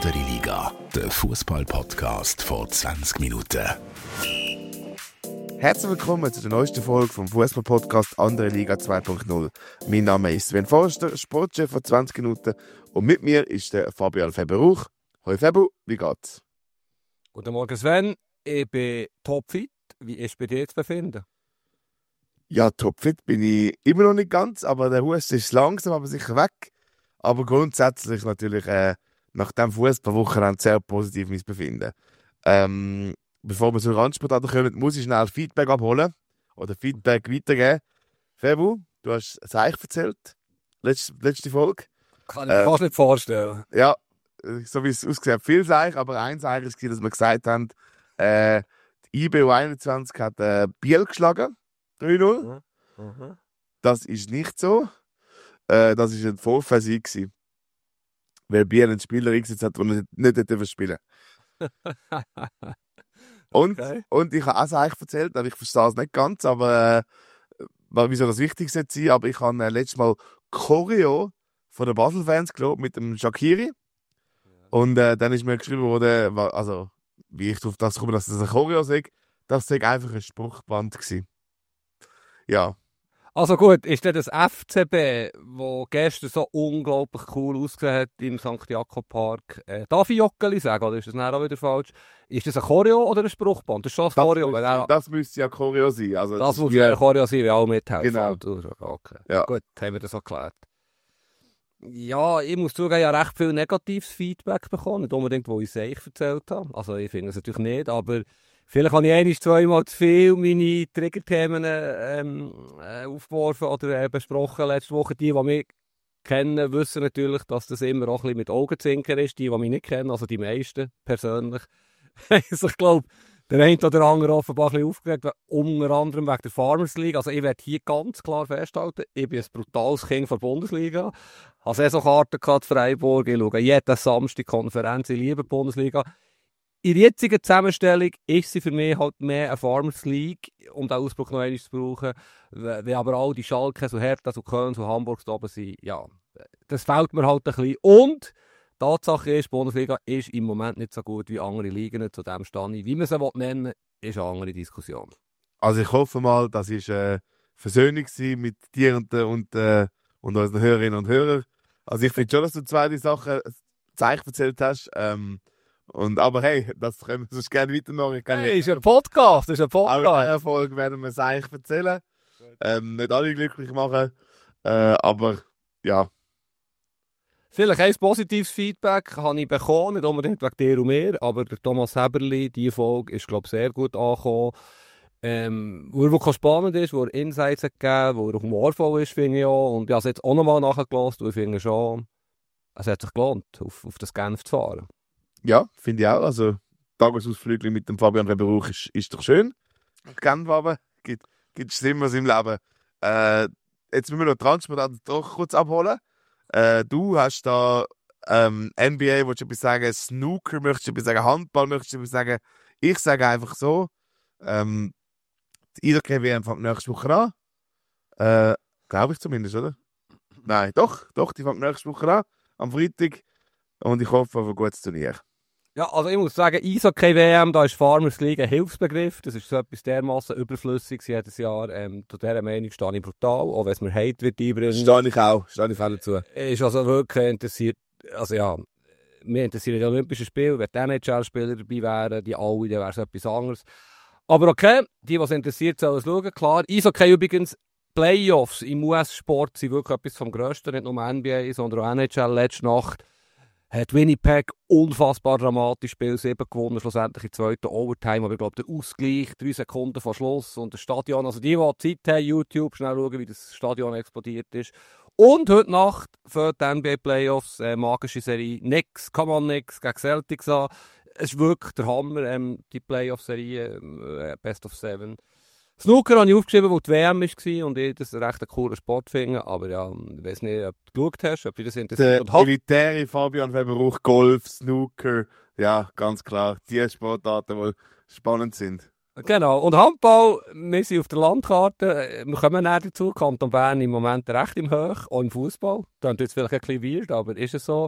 Andere Liga, der Fußball-Podcast vor 20 Minuten. Herzlich willkommen zu der neuesten Folge vom Fußball-Podcast Andere Liga 2.0. Mein Name ist Sven Forster, Sportchef von 20 Minuten, und mit mir ist der Fabian Feberuch. Hoi Febu, wie geht's? Guten Morgen Sven, ich bin topfit. Wie ist bei dir zu befinden? Ja, topfit bin ich immer noch nicht ganz, aber der Husten ist langsam, aber sicher weg. Aber grundsätzlich natürlich nach dem Fußballwochenende sehr positiv mein Befinden. Bevor wir zur Randsportarten kommen, muss ich schnell Feedback abholen oder Feedback weitergeben. Febu, du hast es eigentlich erzählt, letzte Folge. Kann ich mir fast nicht vorstellen. Ja, so wie es ausgesehen hat, viel Seich, aber eins eigentlich war, dass wir gesagt haben, die IBU 21 hat Biel geschlagen, 3-0. Mhm. Das ist nicht so. Das war ein Vorfallsieg gewesen, weil Biel einen Spieler eingesetzt hat, der nicht spielen Okay. Und ich habe auch eigentlich erzählt, ich verstehe es nicht ganz, aber wieso das wichtig sein soll, aber ich habe letztes Mal Choreo von den Basel-Fans gelobt mit dem Shaqiri. Und dann ist mir geschrieben worden, also wie ich auf das komme, dass das ein Choreo sei, das sei einfach ein Spruchband gewesen. Ja. Also gut, ist denn das FCB, das gestern so unglaublich cool ausgesehen hat im St. Jakob Park, darf ich Joggeli sagen, oder ist das dann auch wieder falsch? Ist das ein Choreo oder ein Spruchband? Das ist schon ein Choreo. Das müsste ja Choreo sein. Also, das muss ja ein Choreo sein, wie alle mithelfen. Genau. Okay. Ja. Gut, haben wir das so geklärt. Ja, ich muss zugeben, ich habe recht viel negatives Feedback bekommen. Nicht unbedingt, wo ich es euch erzählt habe. Also ich finde es natürlich nicht, aber vielleicht habe ich ein-, zweimal zu viel meine Triggerthemen aufgeworfen oder besprochen letzte Woche. Die mich kennen, wissen natürlich, dass das immer auch ein bisschen mit Augenzwinkern ist. Die mich nicht kennen, also die meisten persönlich. Also ich glaube, der eine oder andere offenbar ein bisschen aufgeregt, unter anderem wegen der Farmers League. Also ich werde hier ganz klar festhalten, ich bin ein brutales Kind der Bundesliga. Ich habe Saisonkarten gehabt, Freiburg, ich schaue jeden Samstag Konferenz, ich liebe die Bundesliga. In der jetzigen Zusammenstellung ist sie für mich halt mehr eine Farmers League, um den Ausdruck noch einmal zu brauchen. Wenn aber all die Schalke, so Hertha, so Köln, so Hamburg da oben sind, ja, das fehlt mir halt ein bisschen. Und Tatsache ist, die Bundesliga ist im Moment nicht so gut wie andere Ligen, zu dem stand ich. Wie man sie nennen will, ist eine andere Diskussion. Also ich hoffe mal, das war eine Versöhnung mit dir und unseren Hörerinnen und Hörern. Also ich finde schon, dass du zwei Sachen Zeichen erzählt hast. Aber hey, das können wir sonst gerne weitermachen. Hey, ist ein Podcast, ist ein Podcast. Auch in der Folge werden wir es eigentlich erzählen. Nicht alle glücklich machen. Aber ja. Vielleicht ein positives Feedback habe ich bekommen, nicht unbedingt wegen dir und mir, aber der Thomas Heberli, die Folge ist, glaube ich, sehr gut angekommen. Wo er wirklich spannend ist, wo er Insights hat gegeben, wo er humorvoll ist, finde ich auch. Und ich habe es jetzt auch nochmal nachgelassen und ich finde schon, es hat sich gelohnt, auf das Genf zu fahren. Ja, finde ich auch. Also, Tagesausflüge mit dem Fabian Weberuch ist doch schön. Genf aber, gibt es immer was im Leben. Jetzt müssen wir noch Transport doch kurz abholen. Du hast da NBA, willst du etwas sagen, Snooker, möchtest du etwas sagen, Handball, möchtest du etwas sagen. Ich sage einfach so, die IDK-WM fängt nächste Woche an. Glaube ich zumindest, oder? Nein, doch, die fängt nächste Woche an, am Freitag. Und ich hoffe auf ein gutes Turnier. Ja, also ich muss sagen, Eishockey-WM, da ist Farmers League ein Hilfsbegriff. Das ist so etwas dermassen überflüssig jedes Jahr. Zu dieser Meinung stehe ich brutal, auch wenn es mir Hate wird einbringen. Stehe ich auch dazu. Ist also wirklich interessiert, also ja, mir interessieren die Olympischen Spiele, wenn die NHL-Spieler dabei wären, die alle, dann wäre es etwas anderes. Aber okay, die, was interessiert, sollen es schauen, klar. Eishockey übrigens, Playoffs im US-Sport sind wirklich etwas vom Größten, nicht nur NBA, sondern auch NHL. Letzte Nacht hat Winnipeg unfassbar dramatisch Spiel 7 gewonnen, schlussendlich in der zweiten Overtime, aber ich glaube, der Ausgleich 3 Sekunden vor Schluss und das Stadion, also die Zeit haben, YouTube, schnell schauen, wie das Stadion explodiert ist. Und heute Nacht für die NBA-Playoffs, magische Serie, Knicks, come on Knicks, gegen Celtics an. Es ist wirklich der Hammer, die Playoff-Serie, Best of 7. Snooker habe ich aufgeschrieben, wo die WM war und ich das recht einen coolen Sport finde. Aber ja, ich weiß nicht, ob du geschaut hast, ob dich das interessiert. Der elitäre Fabian Weberuch, Golf, Snooker, ja, ganz klar. Die Sportarten, die spannend sind. Genau, und Handball, wir sind auf der Landkarte, wir kommen näher dazu, Kanton Bern im Moment recht im Hoch, auch im Fußball. Das ist jetzt vielleicht ein bisschen weird, aber ist es so.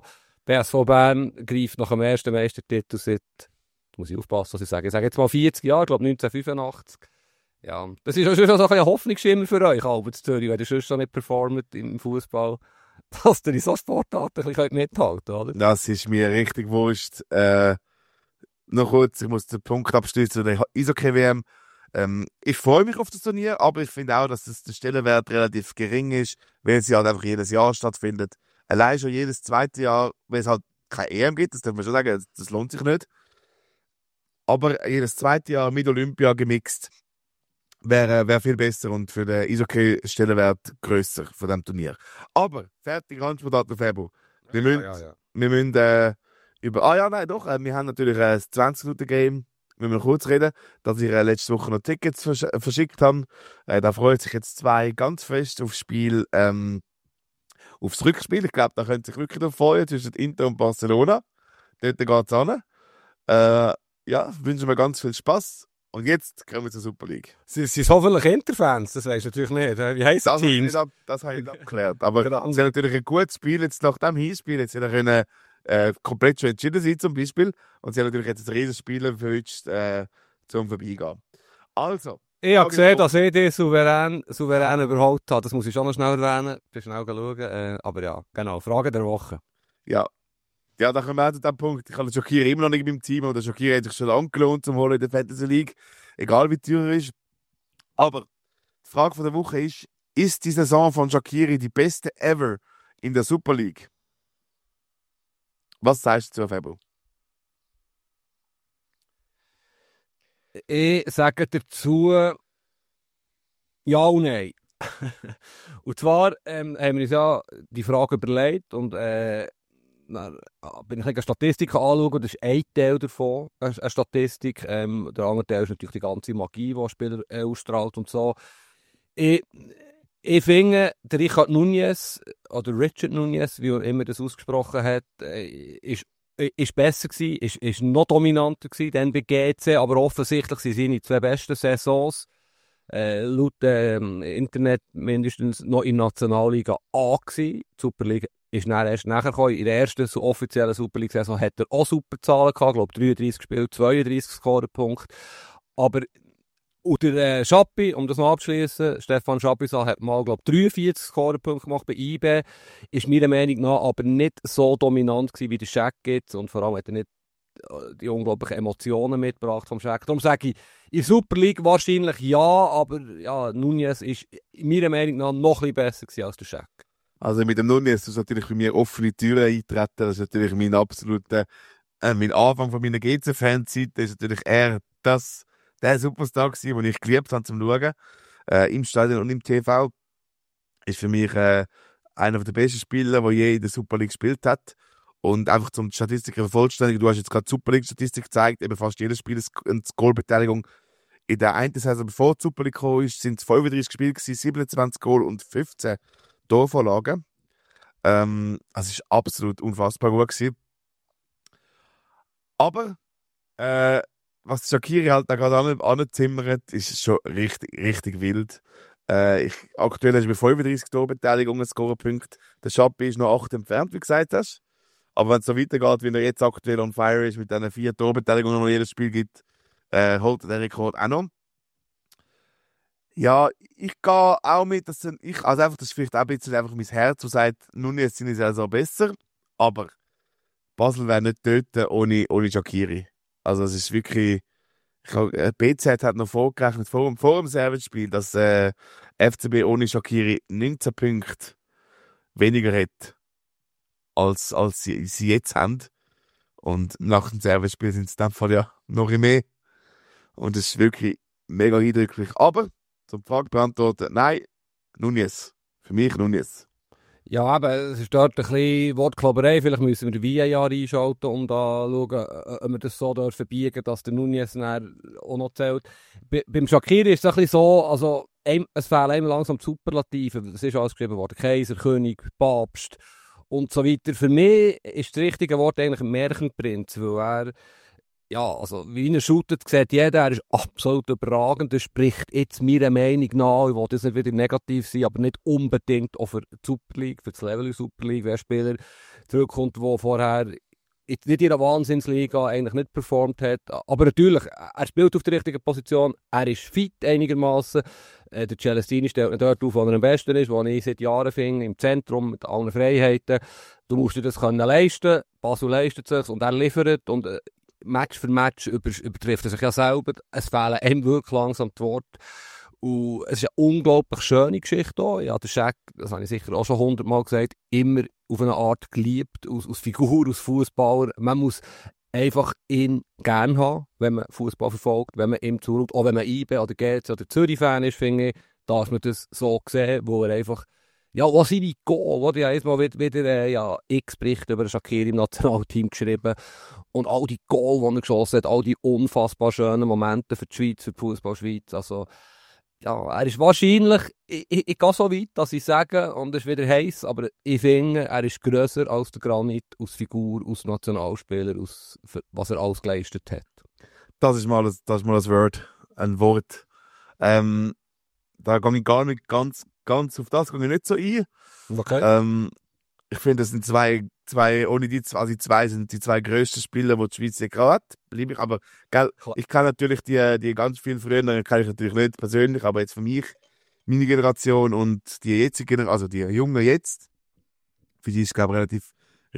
BSV Bern greift nach dem ersten Meistertitel seit, muss ich aufpassen, was ich sage. Ich sage jetzt mal 40 Jahre, ich glaube 1985. Ja, das ist auch schon so ein Hoffnungsschimmer für euch, Albert Zürich, wenn ihr sonst schon nicht performt im Fußball, dass ihr in so Sportarten ein bisschen mithalten könnt, oder? Das ist mir richtig wurscht. Noch kurz, ich muss den Punkt abschließen der Eishockey-WM. Ich freue mich auf das Turnier, aber ich finde auch, dass der Stellenwert relativ gering ist, weil sie halt einfach jedes Jahr stattfindet. Allein schon jedes zweite Jahr, weil es halt keine EM gibt, das darf man schon sagen, das lohnt sich nicht. Aber jedes zweite Jahr mit Olympia gemixt wäre viel besser und für den Eishockey-Stellenwert grösser von diesem Turnier. Aber, fertig, Randsportart auf Febo. Wir müssen wir haben natürlich ein 20-Minuten-Game, wir müssen kurz reden, dass ich letzte Woche noch Tickets verschickt habe. Da freut sich jetzt zwei ganz fest aufs Spiel, aufs Rückspiel. Ich glaube, da können sich wirklich noch freuen zwischen Inter und Barcelona. Dort geht es an. Wünschen wir ganz viel Spaß. Und jetzt kommen wir zur Super League. Sie sind hoffentlich Interfans, das weisst du natürlich nicht. Wie heisst das Team? Das habe ich nicht abgeklärt. Aber Genau. sie haben natürlich ein gutes Spiel jetzt nach dem Hinspiel. Jetzt können komplett schon entschieden sein zum Beispiel. Und sie haben natürlich jetzt ein riesiges Spiel verwünscht zum Vorbeigehen. Also. Ich habe gesehen, dass ich dich souverän überholt habe. Das muss ich schon noch schnell erwähnen. Ich bin schnell schauen. Aber ja, genau. Frage der Woche. Ja, da kommen wir auch zu dem Punkt. Ich habe den Shaqiri immer noch nicht in meinem Team. Und der Shaqiri hat sich schon angelohnt zum Holen in der Fantasy League. Egal wie teuer er ist. Aber die Frage der Woche ist die Saison von Shaqiri die beste ever in der Super League? Was sagst du zu Febo? Ich sage dazu ja und nein. Und zwar haben wir uns ja die Frage überlegt und bin ich eine Statistik anschauen, das ist ein Teil davon, eine Statistik. Der andere Teil ist natürlich die ganze Magie, die ein Spieler ausstrahlt und so. Ich finde, der Richard Núñez, oder Richard Núñez, wie er immer das ausgesprochen hat, ist besser gewesen, ist noch dominanter gewesen, dann bei GC, aber offensichtlich sind seine zwei besten Saisons, laut Internet mindestens noch in der Nationalliga A gewesen. Die Superliga ist dann erst nachher gekommen. In der ersten so offiziellen Superliga-Saison hat er auch super Zahlen gehabt, glaube 33 Spiele, 32 Scorepunkte. Aber und der Schappi, um das noch abzuschließen, Stefan Schapisa hat mal, glaube 43 Scorepunkte gemacht bei IB, ist meiner Meinung nach aber nicht so dominant gewesen, wie der Shaq jetzt und vor allem hat er nicht die unglaublichen Emotionen mitgebracht vom Shaq. Darum sage ich, in der Super League wahrscheinlich ja, aber ja, Núñez ist meiner Meinung nach noch ein bisschen besser gewesen als der Shaq. Also mit dem Núñez ist natürlich bei mir offene Türen eintreten. Das ist natürlich mein absoluter, mein Anfang von meiner GC-Fanzeit. Das ist natürlich eher der Superstar gewesen, den ich geliebt habe zum Schauen. Im Stadion und im TV. Ist für mich einer der besten Spieler, der je in der Super League gespielt hat. Und einfach zum Statistiker vervollständigen, du hast jetzt gerade die Super League-Statistik gezeigt, eben fast jedes Spiel eine Goalbeteiligung. In der einen Saison, bevor die Super League gekommen ist, sind es 35 Spiele gewesen, 27 Goal und 15 Torvorlagen. Es ist absolut unfassbar gut gewesen. Aber was Shaqiri halt da gerade anzimmert, ist schon richtig wild. Aktuell hast du mit 35 Torbeteiligungen Scorepunkte. Der Schappi ist noch 8 entfernt, wie gesagt hast. Aber wenn es so weitergeht, wie er jetzt aktuell on fire ist, mit diesen 4 Torbeteiligungen, die jedes Spiel gibt, holt er den Rekord auch noch. Ja, ich gehe auch mit, das ist vielleicht auch ein bisschen einfach mein Herz, das sagt, nun jetzt sind sie also besser, aber Basel wäre nicht töten ohne Shaqiri. Also es ist wirklich, BZ hat noch vorgerechnet, vor dem Service-Spiel, dass FCB ohne Shaqiri 19 Punkte weniger hat, als sie jetzt haben. Und nach dem Service-Spiel sind es in dem Fall ja noch mehr. Und es ist wirklich mega eindrücklich. Aber, zum Frage beantworten, nein, Núñez. Für mich Núñez. Ja, aber es ist dort ein bisschen Wortklauberei. Vielleicht müssen wir den VAR einschalten und schauen, ob wir das so verbiegen, dass der Núñez auch noch zählt. Beim Shaqiri ist es ein bisschen so, also, es fehlen einem langsam die Superlativen. Das ist alles geschrieben worden. Kaiser, König, Papst und so weiter. Für mich ist das richtige Wort eigentlich ein Märchenprinz, weil ja, also wie er shootet, sieht jeder, er ist absolut überragend. Das spricht jetzt meiner Meinung nach, ich will das nicht wieder negativ sein, aber nicht unbedingt auch für die Super League, für das Level der Super League, wer Spieler zurückkommt, der vorher nicht in einer Wahnsinnsliga eigentlich nicht performt hat. Aber natürlich, er spielt auf der richtigen Position, er ist fit einigermaßen. Der Celestini stellt ihn dort auf, wo er am besten ist, wo ich seit Jahren finde, im Zentrum mit allen Freiheiten. Du musst dir das können leisten, Basel leistet sich und er liefert und Match für Match übertrifft er sich ja selber. Es fehlen ihm wirklich langsam die Worte. Und es ist eine unglaublich schöne Geschichte auch. Ja, der Shaq, das habe ich sicher auch schon 100-mal gesagt, immer auf eine Art geliebt, aus Figur, aus Fußballer. Man muss einfach ihn gerne haben, wenn man Fußball verfolgt, wenn man ihm zuschaut. Auch wenn man IB oder GC oder Zürich-Fan ist, finde ich, darf man das so sehen, wo er einfach, ja, was seine Goal, wo ja jetzt mal wieder ja, X-Berichte über Shaqiri im Nationalteam geschrieben und all die Goal, die er geschossen hat, all die unfassbar schönen Momente für die Schweiz, für die Fußball-Schweiz, also ja, er ist wahrscheinlich, ich gehe so weit, dass ich sage, und es ist wieder heiß, aber ich finde, er ist grösser als der Granit, aus Figur, aus Nationalspieler, aus was er alles geleistet hat. Das ist mal ein Wort, ein Wort. Da gehe ich gar nicht ganz auf das, gehe ich nicht so ein. Okay. Ich finde, das sind zwei, ohne die zwei sind die zwei grössten Spieler, die die Schweiz ja gerade hat. Liebe ich, aber gell, ich kann natürlich die ganz vielen früheren, kann ich natürlich nicht persönlich, aber jetzt für mich, meine Generation und die jetzige Generation, also die Jungen jetzt, für die ist, glaube ich,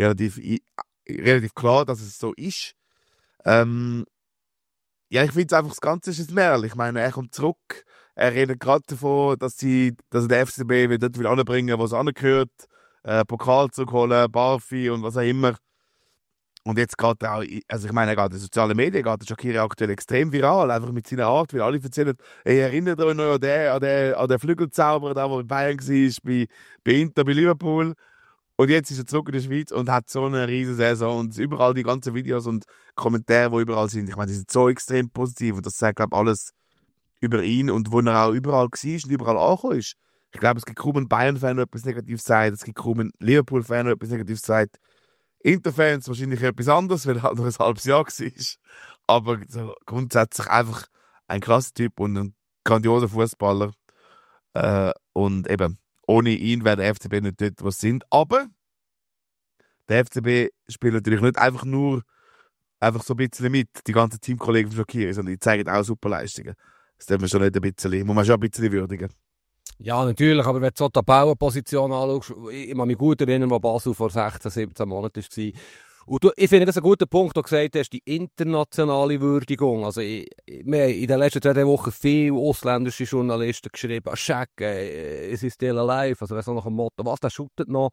relativ klar, dass es so ist. Ja, ich finde es einfach, das Ganze ist ein Märchen. Ich meine, er kommt zurück, er redet gerade davon, dass er den FCB wieder dort anbringen, wo es angehört. Pokal zurückholen, Barfi und was auch immer. Und jetzt geht er auch, also ich meine, er geht in sozialen Medien, geht der Shaqiri aktuell extrem viral, einfach mit seiner Art, weil alle erzählen, hey, erinnert euch noch an den Flügelzauberer, der bei Bayern war, bei Inter, bei Liverpool. Und jetzt ist er zurück in der Schweiz und hat so eine riesen Saison und überall die ganzen Videos und Kommentare, die überall sind, ich meine, die sind so extrem positiv und das sagt, glaube ich, alles über ihn und wo er auch überall war und überall angekommen ist. Ich glaube, es gibt kaum einen Bayern-Fan, der etwas Negatives sagt. Es gibt kaum einen Liverpool-Fan, der etwas Negatives sagt. Inter-Fans wahrscheinlich etwas anderes, weil er halt noch ein halbes Jahr war. Aber so grundsätzlich einfach ein krasser Typ und ein grandioser Fußballer. Und eben, ohne ihn wäre der FCB nicht dort, was sie sind. Aber der FCB spielt natürlich nicht einfach nur so ein bisschen mit, die ganzen Teamkollegen von Shaqiri, sondern die zeigen auch super Leistungen. Das darf man schon nicht muss man schon ein bisschen würdigen. Ja, natürlich, aber wenn du so die Tabellenposition anschaust, ich kann mich gut erinnern, wo Basel vor 16, 17 Monaten war. Und ich finde, das ist ein guter Punkt, den du gesagt hast, die internationale Würdigung. Also, wir haben in den letzten 2 Wochen viele ausländische Journalisten geschrieben, Shaq, is he still alive? Also, weißt du, nach dem Motto, was, der shootet noch?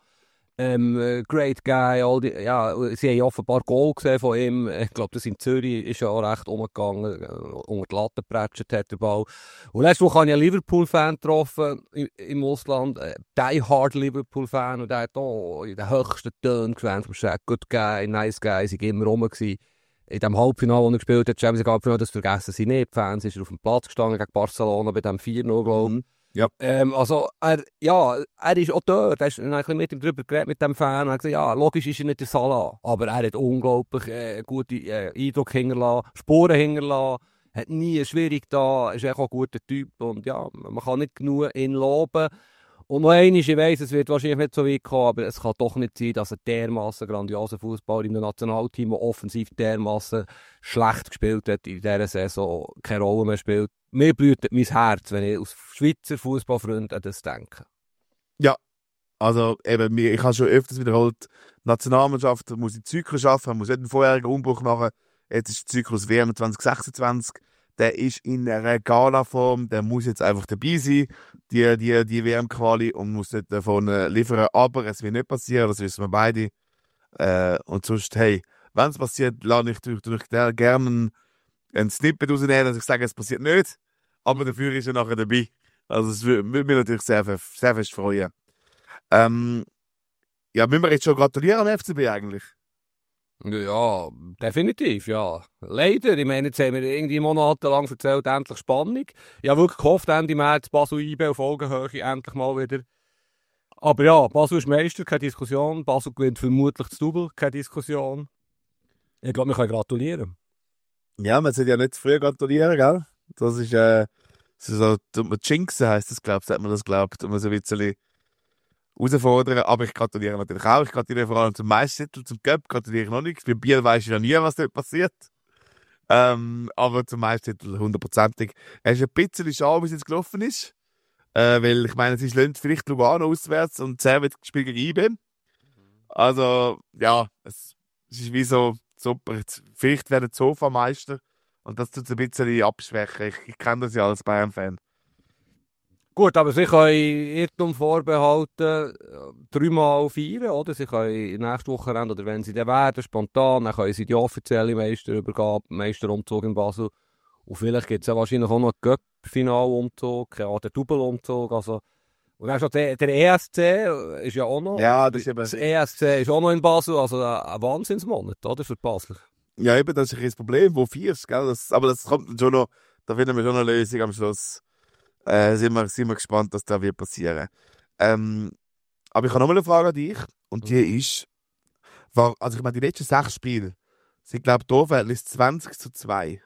Great Guy, ja, sie haben offenbar Goal gesehen von ihm. Ich glaube, das in Zürich ist ja auch recht umgegangen. Unter die Latte geprätscht hat der Ball. Und letzte Woche habe ich einen Liverpool-Fan getroffen im Ausland. Die Hard Liverpool-Fan. Und der hat auch in den höchsten Tönen geschwärmt vom Shaq. Good Guy, nice Guy, sie waren immer rum gewesen. In dem Halbfinale, wo er gespielt hat, Champions League Halbfinale, das vergessen sie nicht. Die Fans ist auf dem Platz gestanden gegen Barcelona bei dem 4-0, glaube ich. Ja. Also, er ist auch dort. Er ist ein bisschen mit ihm drüber geredet, mit dem Fan. Er hat gesagt, ja, logisch ist er nicht der Salah. Aber er hat unglaublich gute Eindruck hinterlassen, Spuren hinterlassen, hat nie schwierig da, ist auch ein guter Typ. Und ja, man kann nicht genug ihn loben. Und noch einmal, ich weiss, es wird wahrscheinlich nicht so weit kommen, aber es kann doch nicht sein, dass ein dermassen grandioser Fußballer in einem Nationalteam, der offensiv dermassen schlecht gespielt hat, in dieser Saison keine Rolle mehr spielt. Mir blutet mein Herz, wenn ich als Schweizer Fußballfreund an das denke. Ja, also eben, ich habe schon öfters wiederholt, die Nationalmannschaft muss den Zyklus schaffen, man muss nicht einen vorherigen Umbruch machen. Jetzt ist der Zyklus WM 2026. Der ist in einer Gala-Form, der muss jetzt einfach dabei sein, die WM-Quali, und muss nicht davon liefern. Aber es wird nicht passieren, das wissen wir beide. Und sonst, hey, wenn es passiert, lasse ich durch gerne einen Snippet rausnehmen, dass ich sage, es passiert nicht. Aber dafür ist er nachher dabei. Also es würde mich natürlich sehr fest freuen. Ja, müssen wir jetzt schon gratulieren am FCB eigentlich? Ja, definitiv, ja. Leider, ich meine, jetzt haben wir irgendwie monatelang erzählt, endlich Spannung. Ich habe wirklich gehofft, Ende März Basel IB auf Augenhöhe endlich mal wieder. Aber ja, Basel ist Meister, keine Diskussion. Basel gewinnt vermutlich das Double, keine Diskussion. Ich glaube, wir können gratulieren. Ja, man sollte ja nicht zu früh gratulieren, gell? Das ist, so, Jinxen heisst das, glaubt, hat man das glaubt. Und man so ein bisschen herausfordern. Aber ich gratuliere natürlich auch. Ich gratuliere vor allem zum Meistertitel, zum Cup gratuliere ich noch nichts. Bei Biel weiss ich ja nie, was dort passiert. Aber zum Meistertitel 100%ig. Es ist ein bisschen schade, wie es jetzt gelaufen ist. Weil, ich meine, sie schlagen vielleicht Lugano auswärts und Servet spielt gegen IB. Also, ja, es ist wie so, super. Jetzt, vielleicht werden die Sofa-Meister. Und das tut es ein bisschen abschwächen. Ich kenne das ja als Bayern-Fan. Gut, aber sie können Irrtum vorbehalten, 3-mal feiern, oder? Sie können nächste Woche rennen, oder wenn sie dann werden, spontan, dann können sie die offizielle Meisterübergabe, Meisterumzug in Basel. Und vielleicht gibt es ja wahrscheinlich auch noch einen Cup-Finalumzug, ja, den Double-Umzug, also. Und dann ist auch der ESC ist ja auch noch. Ja, das ist eben... Das ESC ist auch noch in Basel, also ein Wahnsinnsmonat, oder? Für Basel. Ja, eben, das ist ein Problem, wo feierst, gell? Aber das kommt dann schon noch, da finden wir schon eine Lösung am Schluss. Sind wir gespannt, was da wird passieren. Aber ich habe noch mal eine Frage an dich. Und die ist, also ich meine, die letzten 6 Spiele sind, glaube ich, Torverhältnis 20:2.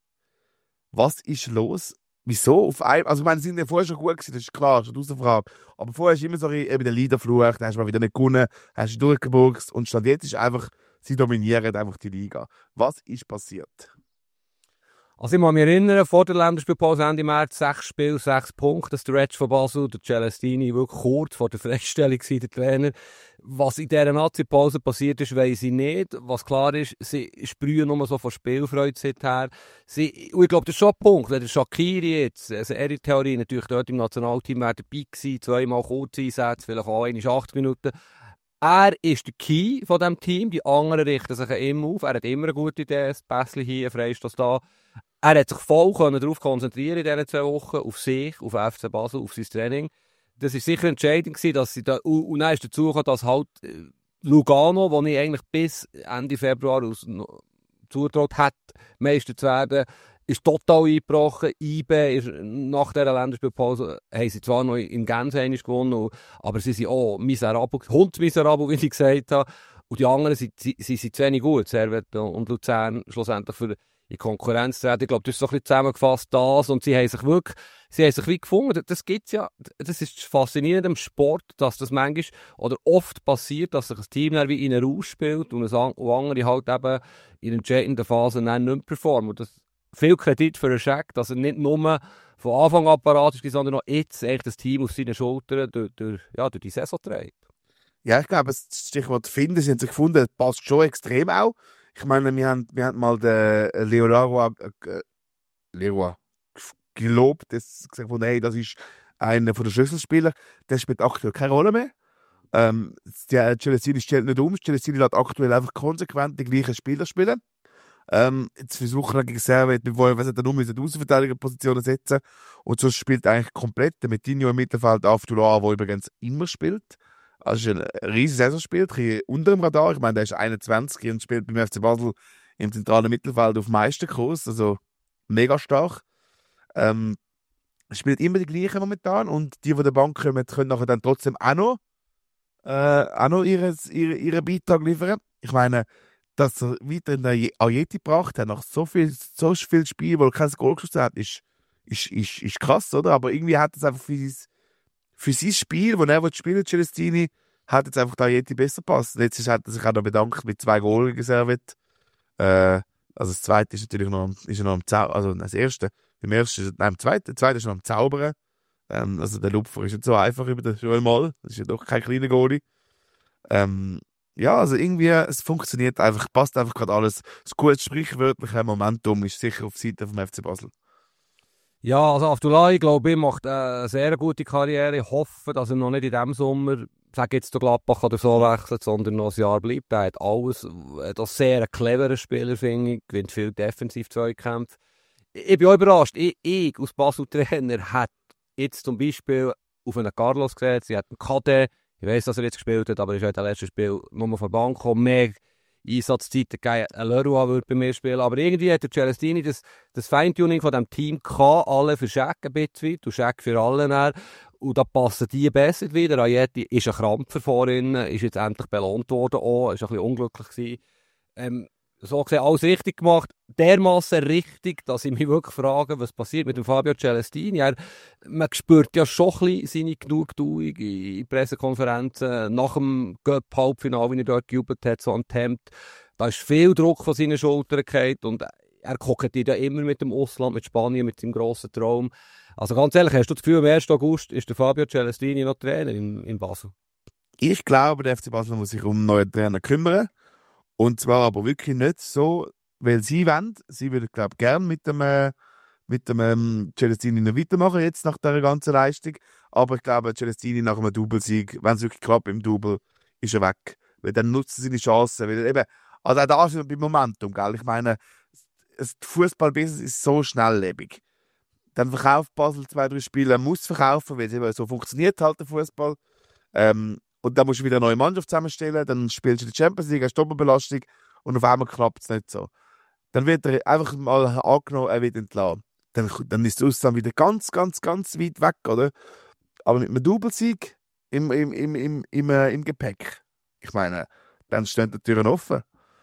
Was ist los? Wieso auf einmal? Also ich meine, sie sind ja vorher schon gut gewesen, das ist klar, schon außer Frage. Aber vorher ist immer so eben der Leaderfluch, dann hast du mal wieder nicht gewonnen, hast du durchgebuchst und statt jetzt ist einfach, sie dominieren einfach die Liga. Was ist passiert? Also ich muss mich erinnern, vor der Länderspielpause Ende März 6 Spiele, 6 Punkte, das Stretch von Basel, der Celestini wirklich kurz vor der Freistellung war, der Trainer. Was in dieser Nazi-Pause passiert ist, weiss ich nicht. Was klar ist, sie sprühen nur so von Spielfreude seither. Und ich glaube, das ist schon ein Punkt, wenn der Shaqiri jetzt, also Theorie natürlich dort im Nationalteam wäre dabei gewesen, 2-mal Kurzeinsätze, vielleicht auch 80 Minuten. Er ist der Key von diesem Team, die anderen richten sich an ihm auf. Er hat immer eine gute Idee, ein Pässchen hier, ein Freistoß da. Er hat sich voll darauf konzentrieren in diesen 2 Wochen, auf sich, auf FC Basel, auf sein Training. Das war sicher entscheidend gewesen, dass sie da, und dann ist dazu gekommen, dass halt Lugano, wo ich eigentlich bis Ende Februar zugetraut hätte, Meister zu werden, ist total eingebrochen. IB ist nach dieser Länderspielpause, haben sie zwar noch in Genf gewonnen, aber sie sind auch miserabel, hundmiserabel, wie ich gesagt habe. Und die anderen sind zu wenig gut, Servet und Luzern schlussendlich für in Konkurrenz treten. Ich glaube, das ist so ein bisschen zusammengefasst das. Und sie haben sich wie gefunden. Das gibt's ja, das ist faszinierend im Sport, dass das manchmal oder oft passiert, dass sich ein Team dann wie in einen Rausch spielt und andere halt eben in entscheidenden Phasen dann nicht mehr performen. Und das viel Kredit für einen Scheck, dass er nicht nur von Anfang an parat ist, sondern auch jetzt eigentlich das Team auf seinen Schultern durch die Saison trägt. Ja, ich glaube, das Stichwort finden, sie haben sich gefunden, passt schon extrem auch. Ich meine, wir haben mal den Leroy gelobt, das gesagt von, hey, das ist einer der Schlüsselspieler, der spielt aktuell keine Rolle mehr. Der Celestini stellt nicht um, Celestini lässt aktuell einfach konsequent die gleichen Spieler spielen. Jetzt versuchen wir gegen Servet, wir wollen die Außenverteidigerpositionen setzen und so spielt eigentlich komplett der Metinho im Mittelfeld auf Dular, der übrigens immer spielt. Also ist ein riesiges Saisonspiel, ein bisschen unter dem Radar. Ich meine, der ist 21 und spielt beim FC Basel im zentralen Mittelfeld auf Meisterkurs, also mega stark. Spielt immer die gleichen momentan und die der Bank kommen, können nachher dann trotzdem auch noch ihren Beitrag liefern. Ich meine, dass er weiter in der Ajeti gebracht hat, nach so viel Spiel, wo er kein Goal geschossen hat, ist krass, oder? Aber irgendwie hat es einfach für sein Spiel, das er spielen Celestini, hat jetzt einfach der Ajeti besser gepasst. Letztes hat er sich auch noch bedankt mit 2 Goal gegen Servet. Also das zweite ist natürlich noch am Zaubern, also das erste. Der zweite ist noch am Zaubern. Also der Lupfer ist nicht so einfach über den Joel Moll. Das ist ja doch kein kleiner Goalie. Ja, also irgendwie, es funktioniert einfach, passt einfach gerade alles. Das gute sprichwörtliche Momentum ist sicher auf Seite vom FC Basel. Ja, also Abdullahi, glaube ich, macht eine sehr gute Karriere. Ich hoffe, dass er noch nicht in diesem Sommer, sage jetzt zu Gladbach oder so, wechselt, sondern noch ein Jahr bleibt. Er hat alles, das ist sehr ein cleverer Spieler, finde ich, gewinnt viel Defensiv-Zweikämpfe. Ich bin auch überrascht. Ich als Basel-Trainer hätte jetzt zum Beispiel auf einen Carlos gesetzt, sie hat einen KD, ich weiss, dass er jetzt gespielt hat, aber er ist halt im letzten Spiel nur von der Bank gekommen, mehr Einsatzzeiten gegeben. Ein Leroy würde bei mir spielen, aber irgendwie hat der Celestini das Feintuning von diesem Team gehabt, alle für Scheck ein bisschen, du Scheck für alle näher. Und da passen die besser wieder. Ajeti ist ein Krampfer vorhin, ist jetzt endlich belohnt worden, auch, ist ein bisschen unglücklich gewesen. so gesehen alles richtig gemacht. Dermassen richtig, dass ich mich wirklich frage, was passiert mit dem Fabio Celestini. Man spürt ja schon ein bisschen seine Genugtuung in Pressekonferenzen nach dem Cup-Halbfinale, wie er dort gejubelt hat, so am Hemd. Da ist viel Druck von seinen Schultern gefallen und er kokettiert ja immer mit dem Ausland, mit Spanien, mit seinem grossen Traum. Also ganz ehrlich, hast du das Gefühl, am 1. August ist der Fabio Celestini noch Trainer in Basel? Ich glaube, der FC Basel muss sich um einen neuen Trainer kümmern. Und zwar aber wirklich nicht so, weil sie wollen. Sie würden, glaube ich, gerne mit dem Celestini noch weitermachen, jetzt nach dieser ganzen Leistung. Aber ich glaube, Celestini nach einem Doublesieg, wenn es wirklich klappt im Double, ist er weg. Weil dann nutzt er seine Chancen. Weil eben, also auch da ist beim Momentum, gell? Ich meine, das Fußballbusiness ist so schnelllebig. Dann verkauft Basel 2-3 Spiele, muss verkaufen, weil es eben so funktioniert halt der Fußball. Und dann musst du wieder eine neue Mannschaft zusammenstellen, dann spielst du die Champions League, hast Doppelbelastung und auf einmal klappt es nicht so. Dann wird er einfach mal angenommen, er wird entlassen. Dann ist das Ausland wieder ganz, ganz, ganz weit weg, oder? Aber mit einem Doublesieg im Gepäck, ich meine, dann stehen die Türen offen.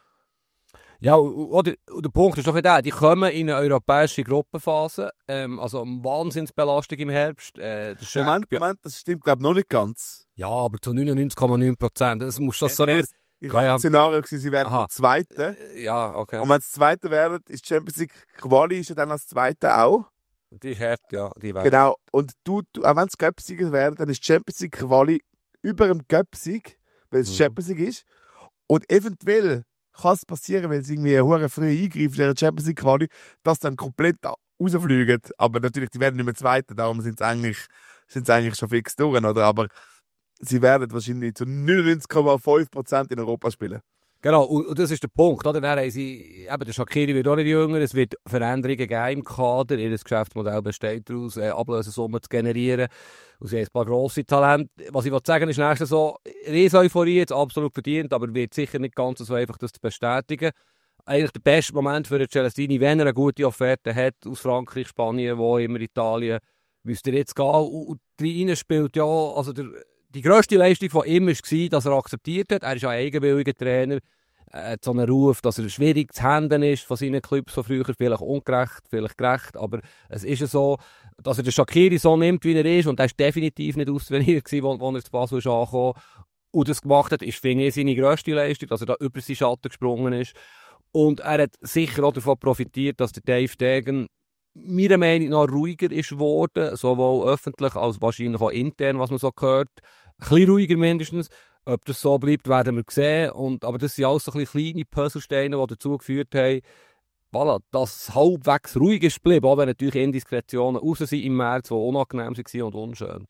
Ja, oder der Punkt ist doch der, die kommen in eine europäische Gruppenphase, also eine Wahnsinnsbelastung im Herbst. Moment, das stimmt glaube ich noch nicht ganz. Ja, aber zu 99,9%. Das musst du so nicht... Ich war im Szenario, sie werden Zweite. Ja, okay. Und wenn es Zweite werden, ist die Champions League Quali ist ja dann als Zweite auch. Die ist hart, ja. Die genau. Und du, auch wenn es Cup-Sieger werden, dann ist die Champions League Quali über dem Cup-Sieg, weil es Champions League ist. Und eventuell kann es passieren, wenn sie irgendwie hure früh eingreifen in der Champions League Quali, dass sie dann komplett rausfliegen. Aber natürlich, die werden nicht mehr Zweite, darum sind sie eigentlich schon fix durch, oder? Aber sie werden wahrscheinlich zu 99,5% in Europa spielen. Genau, und das ist der Punkt. Oder? Dann haben sie, eben, der Shaqiri wird auch nicht jünger, es wird Veränderungen geben im Kader, ihr Geschäftsmodell besteht daraus, Ablösesummen zu generieren. Und sie haben ein paar grosse Talente. Was ich sagen will, ist nächstes so, Riesen-Euphorie, jetzt absolut verdient, aber wird sicher nicht ganz so einfach, das zu bestätigen. Eigentlich der beste Moment für den Celestini, wenn er eine gute Offerte hat, aus Frankreich, Spanien, wo immer, Italien, müsste er jetzt gehen. Und rein spielt ja, also die grösste Leistung von ihm war, dass er akzeptiert hat. Er ist ein eigenwilliger Trainer. Er hat so einen Ruf, dass er schwierig zu handeln ist von seinen Clubs von früher. Vielleicht ungerecht, vielleicht gerecht. Aber es ist ja so, dass er den Shaqiri so nimmt, wie er ist. Und er war definitiv nicht austrainiert, als er zu Basel angekommen ist. Und das gemacht hat, ist, finde ich, seine grösste Leistung, dass er da über seinen Schatten gesprungen ist. Und er hat sicher auch davon profitiert, dass der Dave Degen meiner Meinung nach ruhiger ist geworden, sowohl öffentlich als wahrscheinlich auch intern, was man so hört. Ein bisschen ruhiger mindestens. Ob das so bleibt, werden wir sehen. Aber das sind alles so ein bisschen kleine Puzzlesteine, die dazu geführt haben, voilà, dass es halbwegs ruhig ist geblieben, auch wenn natürlich Indiskretionen raus sind im März, die unangenehm waren und unschön.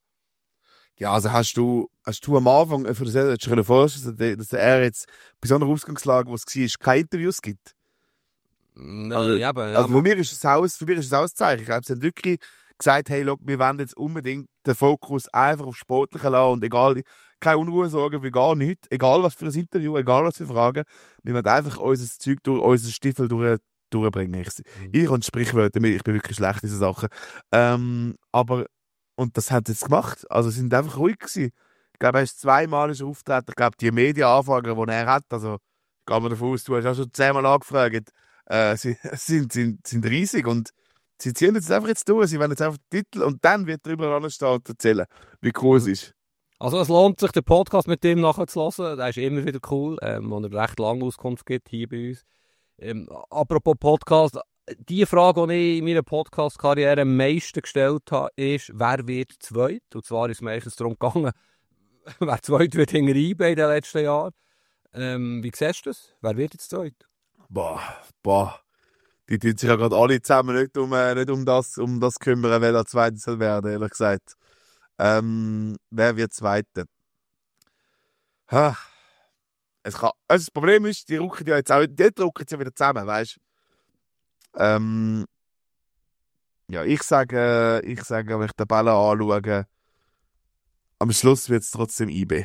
Ja, also hast du am Anfang von der Saison schon vorstellen, dass er jetzt bei so einer Ausgangslage, wo es war, keine Interviews gibt? Also für mich ist es auch ein Zeichen. Ich glaube, sie haben wirklich gesagt, hey, look, wir wollen jetzt unbedingt den Fokus einfach auf Sportliche lassen und egal, keine Unruhe sorgen für gar nichts, egal was für ein Interview, egal was für Fragen, wir wollen einfach unser Zeug durch unseren Stiefel durchbringen. Ich und Sprichwörter, ich bin wirklich schlecht in diesen Sachen. Aber, und das hat sie jetzt gemacht, also sie sind einfach ruhig gewesen. Ich glaube, er ist zweimal aufgetreten, ich glaube, die Medienanfragen, die er hat, also ich gehe mal davon aus, du hast auch schon 10-mal angefragt, sind riesig und sie ziehen jetzt einfach durch. Sie wollen jetzt einfach den Titel und dann wird er überall anstehen und erzählen, wie cool es ist. Also es lohnt sich, den Podcast mit ihm nachher zu hören. Der ist immer wieder cool, wo er recht lange Auskunft gibt hier bei uns. Apropos Podcast, die Frage, die ich in meiner Podcast-Karriere am meisten gestellt habe, ist, wer wird zweit? Und zwar ist es meistens darum gegangen, wer zweit wird hinter eBay in den letzten Jahren. Wie siehst du das? Wer wird jetzt zweit? Boah. Die tun sich ja gerade alle zusammen nicht um das kümmern, wer der Zweite soll werden, ehrlich gesagt. Wer wird Zweiter? Also das Problem ist, die rücken ja jetzt auch, die rücken ja wieder zusammen, weißt du? Ja, ich sage, wenn ich den Ball anschaue, am Schluss wird es trotzdem IB.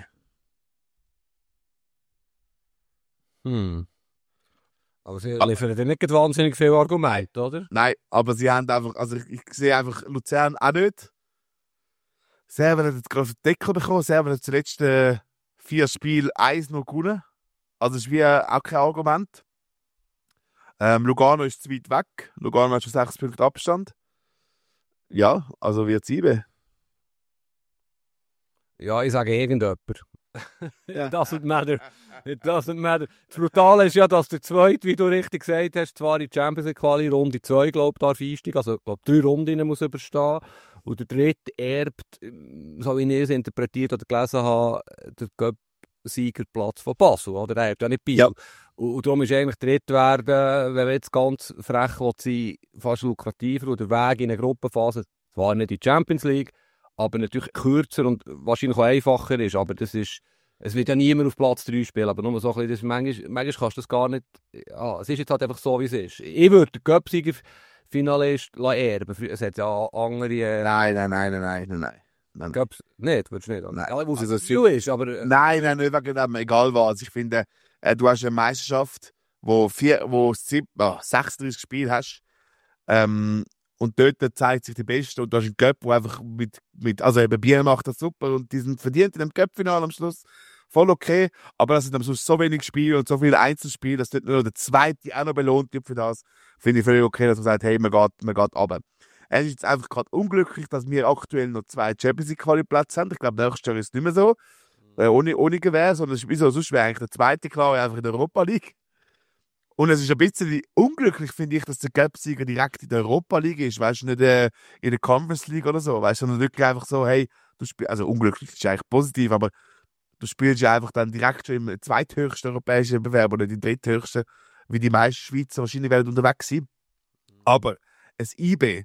Aber sie liefern ja nicht wahnsinnig viele Argumente, oder? Nein, aber sie haben einfach, also ich sehe einfach Luzern auch nicht. Serven hat jetzt gerade den Deckel bekommen, Serven hat die letzten 4 Spiele 1-0 gewonnen. Also das ist wie auch kein Argument. Lugano ist zu weit weg. Lugano hat schon 6 Punkte Abstand. Ja, also wird es IB. Ja, ich sage irgendjemand. Ja. It doesn't matter. It doesn't matter. Das Brutale ist ja, dass der Zweite, wie du richtig gesagt hast, zwar in die Champions League Quali Runde 2, glaube ich, darf einsteigen, also ich glaube 3 Runden muss überstehen. Und der Dritte erbt, so wie ich es interpretiert oder gelesen habe, den Cup-Siegerplatz von Basel. Oder? Er hat ja nicht Basel. Ja. Und darum ist eigentlich dritt werden, wenn man jetzt ganz frech will sein, fast lukrativer. Und der Weg in eine Gruppenphase, zwar nicht in die Champions League, aber natürlich kürzer und wahrscheinlich auch einfacher ist. Aber das ist, es wird ja niemand auf Platz 3 spielen, aber nur so ein bisschen, manchmal kannst du das gar nicht, ja, es ist jetzt halt einfach so, wie es ist. Ich würde den Cup-Sieger-Finalist erben. Es hat ja andere... Nein. Cups, nicht, würdest du nicht? Nein. Ja, ich wusste, Also dass es so ist, aber... Nein, nicht wegen dem, egal was. Ich finde, du hast eine Meisterschaft, wo 36 Spiele hast. Und dort zeigt sich die Beste. Und du hast einen Cup, wo einfach also eben Bier macht das super und die sind verdient in dem Cup-Finale am Schluss. Voll okay. Aber das sind am Schluss so wenig Spiele und so viele Einzelspiele, dass dort nur der Zweite auch noch belohnt wird für das. Finde ich völlig okay, dass man sagt, hey, man geht runter. Es ist jetzt einfach gerade unglücklich, dass wir aktuell noch 2 Champions League Quali-Plätze haben. Ich glaube, nächstes Jahr ist es nicht mehr so. Ohne Gewehr, sondern wieso, sonst wäre eigentlich der zweite klar einfach in der Europa League. Und es ist ein bisschen unglücklich, finde ich, dass der Cup-Sieger direkt in der Europa League ist, weißt du, nicht in der Conference League oder so, weißt du, sondern wirklich einfach so, hey, du spielst, also unglücklich ist eigentlich positiv, aber du spielst ja einfach dann direkt schon im zweithöchsten europäischen Bewerb oder im dritthöchsten, wie die meisten Schweizer wahrscheinlich werden unterwegs sein. Aber ein IB,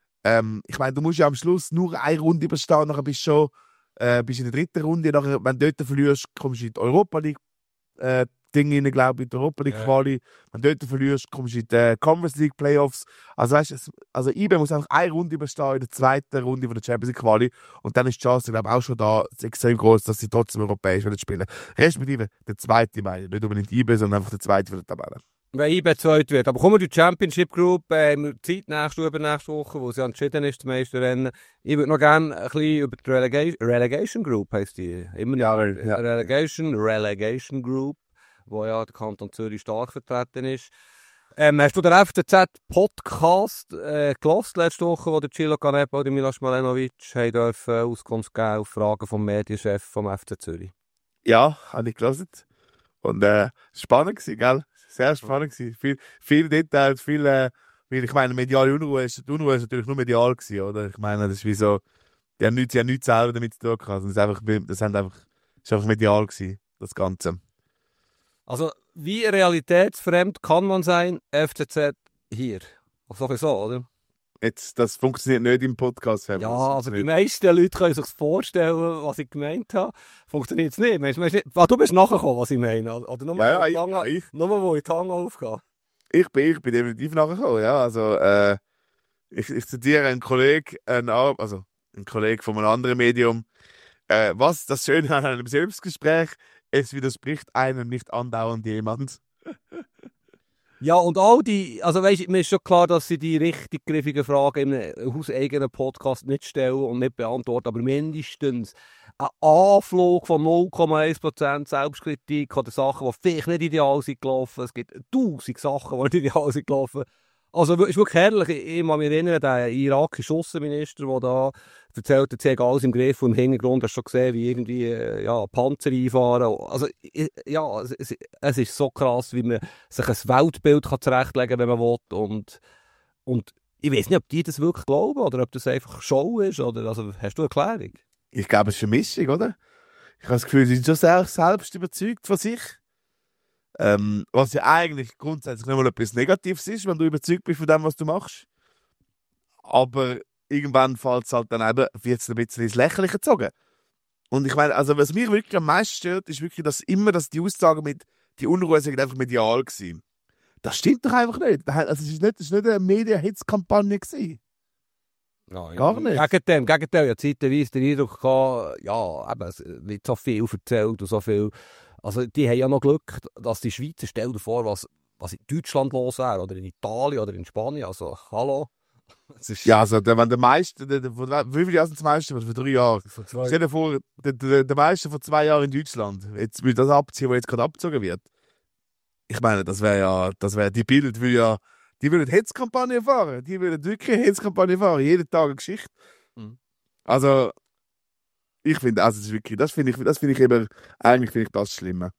ich meine, du musst ja am Schluss nur eine Runde überstehen, nachher bist du schon bist in der dritten Runde, nachher, wenn du dort verlierst, kommst du in die Europa League Ding rein, glaube ich, in die Europa League Quali. Wenn du dort verlierst, kommst du in die Conference League Playoffs. Also weißt du, also IB muss einfach eine Runde überstehen in der zweiten Runde von der Champions League Quali und dann ist die Chance, glaube ich, auch schon da extrem groß, dass sie trotzdem europäisch spielen. Respektive der zweite, meine ich, nicht unbedingt IB, sondern einfach der zweite von der Tabelle. Wenn IB zweit wird. Aber kommen wir die Championship Group, Zeit nächste Woche, wo sie entschieden ist, zum meisten Rennen. Ich würde noch gerne ein bisschen über die Relegation Group, heisst die. Immer Ja. Relegation Group, wo ja der Kanton Zürich stark vertreten ist. Hast du den FCZ-Podcast gehört letzte Woche, wo der Cilo Canepa und Milan Malenovic dürfen Auskunft geben auf Fragen vom Medienchef vom FC Zürich? Ja, habe ich gelesen. Und spannend gewesen, gell? Sehr spannend gewesen. Viel Details, weil ich meine, mediale Unruhe ist natürlich nur medial gewesen, oder? Ich meine, das ist wie so, die haben nichts selber damit zu tun gehabt. Das ist einfach medial gewesen, das Ganze. Also, wie realitätsfremd kann man sein, FCZ hier? Sowieso, oder? Jetzt, das funktioniert nicht im Podcast. Ja, also die meisten Leute können sich vorstellen, was ich gemeint habe. Funktioniert es nicht. Meinst du nicht? Du bist nachgekommen, was ich meine. Oder nur, Ja, nur wo ich die Hange aufgehe. Ich bin definitiv nachgekommen, ja. Also, ich zitiere einen Kollegen, also einen Kollegen von einem anderen Medium. Was das Schöne an einem Selbstgespräch, es widerspricht einem nicht andauernd jemand. Ja, und all die, also weisst, mir ist schon klar, dass sie die richtig griffigen Fragen in einem hauseigenen Podcast nicht stellen und nicht beantworten, aber mindestens ein Anflug von 0,1% Selbstkritik oder Sachen, die vielleicht nicht ideal sind gelaufen. Es gibt 1000 Sachen, die nicht ideal sind gelaufen. Also es ist wirklich herrlich. Ich kann mich erinnern, der irakische Außenminister, der da erzählt hat, sie haben alles im Griff und im Hintergrund hast du schon gesehen, wie irgendwie Panzer einfahren. Also ja, es ist so krass, wie man sich ein Weltbild kann zurechtlegen kann, wenn man will. Und ich weiß nicht, ob die das wirklich glauben oder ob das einfach Show ist. Oder, also, hast du eine Erklärung? Ich glaube, es ist eine Mischung, oder? Ich habe das Gefühl, sie sind schon sehr selbst überzeugt von sich. Was ja eigentlich grundsätzlich nicht mal etwas Negatives ist, wenn du überzeugt bist von dem, was du machst. Aber irgendwann fällt es halt dann eben, wird es ein bisschen ins Lächerliche gezogen. Und ich meine, also was mich wirklich am meisten stört, ist wirklich, dass die Aussagen mit die Unruhe sind einfach medial gewesen. Das stimmt doch einfach nicht. Also es ist nicht eine Medien-Hits-Kampagne gewesen. Ja, Gar nicht. Gegenteil, ja, zeitweise den Eindruck gehabt, ja, eben, es wird so viel erzählt und so viel. Also, die haben ja noch Glück, dass die Schweizer, stell dir vor, was in Deutschland los wäre, oder in Italien, oder in Spanien. Also, hallo. Ja, also, wenn der Meister, wie viele Jahre sind das Meister? Vor 3 Jahren. Stell dir vor, der Meister vor 2 Jahren in Deutschland, jetzt will das abziehen, was jetzt gerade abgezogen wird. Ich meine, die Bild will ja, die wollen Hetzkampagne fahren. Die wollen wirklich eine Hetzkampagne fahren. Jeden Tag eine Geschichte. Mhm. Also, ich finde, also das ist wirklich, das finde ich eben, eigentlich finde ich das Schlimme.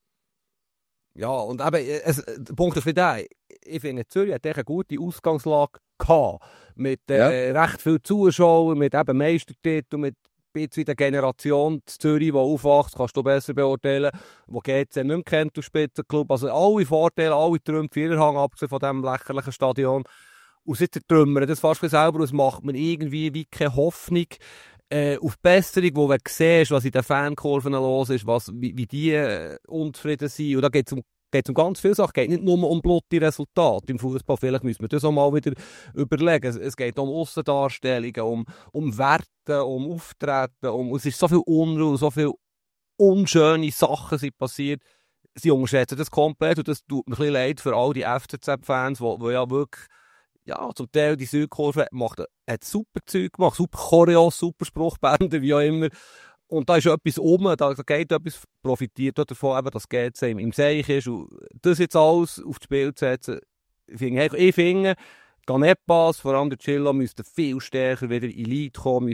Ja, und eben, der Punkt ist wieder, ich finde, Zürich hat echt eine gute Ausgangslage gehabt. Mit recht vielen Zuschauern, mit eben Meistertiteln, mit ein bisschen der Generation Zürich, die aufwächst, kannst du besser beurteilen, wo GC nicht mehr kennt, du Spitzenclub. Also alle Vorteile, alle Trümpfe, Viererhang, abgesehen von diesem lächerlichen Stadion. Und jetzt trümmern das fast ein selber aus, macht man irgendwie wie keine Hoffnung auf Besserung, wo du siehst, was in den Fankurven los ist, wie die unzufrieden sind. Und da geht es um ganz viele Sachen. Es geht nicht nur um blutige Resultate im Fußball. Vielleicht müssen wir das auch mal wieder überlegen. Es geht um Aussendarstellungen, um Werte, um Auftreten. Es ist so viel Unruhe, so viele unschöne Sachen sind passiert. Sie unterschätzen das komplett und das tut mir ein bisschen leid für all die FCZ-Fans, die ja wirklich, ja, zum Teil die Südkurve hat super Zeug gemacht, super Choreos, super Spruchbänder, wie auch immer. Und da ist etwas da geht etwas, profitiert davon, eben, dass GC im Seich ist. Und das jetzt alles auf das Spiel zu setzen, ich finde, Ganepas, vor allem der Chilla, müssten viel stärker wieder in Lead kommen,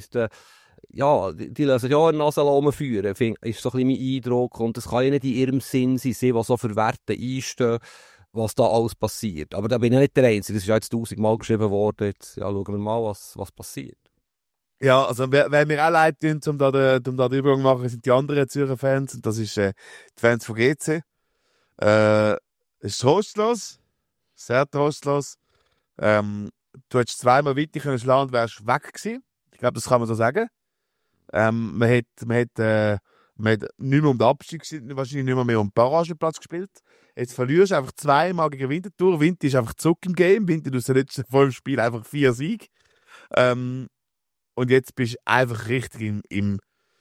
die lassen ja eine Nase führen, ist so ein bisschen mein Eindruck. Und das kann ja nicht in ihrem Sinn sein, die so für Werte einstehen, was da alles passiert. Aber da bin ich nicht der Einzige, das ist ja jetzt 1000-mal geschrieben worden. Jetzt schauen wir mal, was passiert. Ja, also wer mir auch leid tut, um da den Übergang zu machen, sind die anderen Zürcher Fans. Und das ist die Fans von GC. Es ist trostlos. Sehr trostlos. Du hättest zweimal weiter können schlagen und wärst weg gewesen. Ich glaube, das kann man so sagen. Man hat nicht mehr um den Abstieg, wahrscheinlich nicht mehr um den Barrageplatz gespielt. Jetzt verlierst du einfach zweimal gegen Winterthur. Winter ist einfach zurück im Game. Winter, du hast in den letzten 5 Spielen einfach 4 Siege. Und jetzt bist du einfach richtig im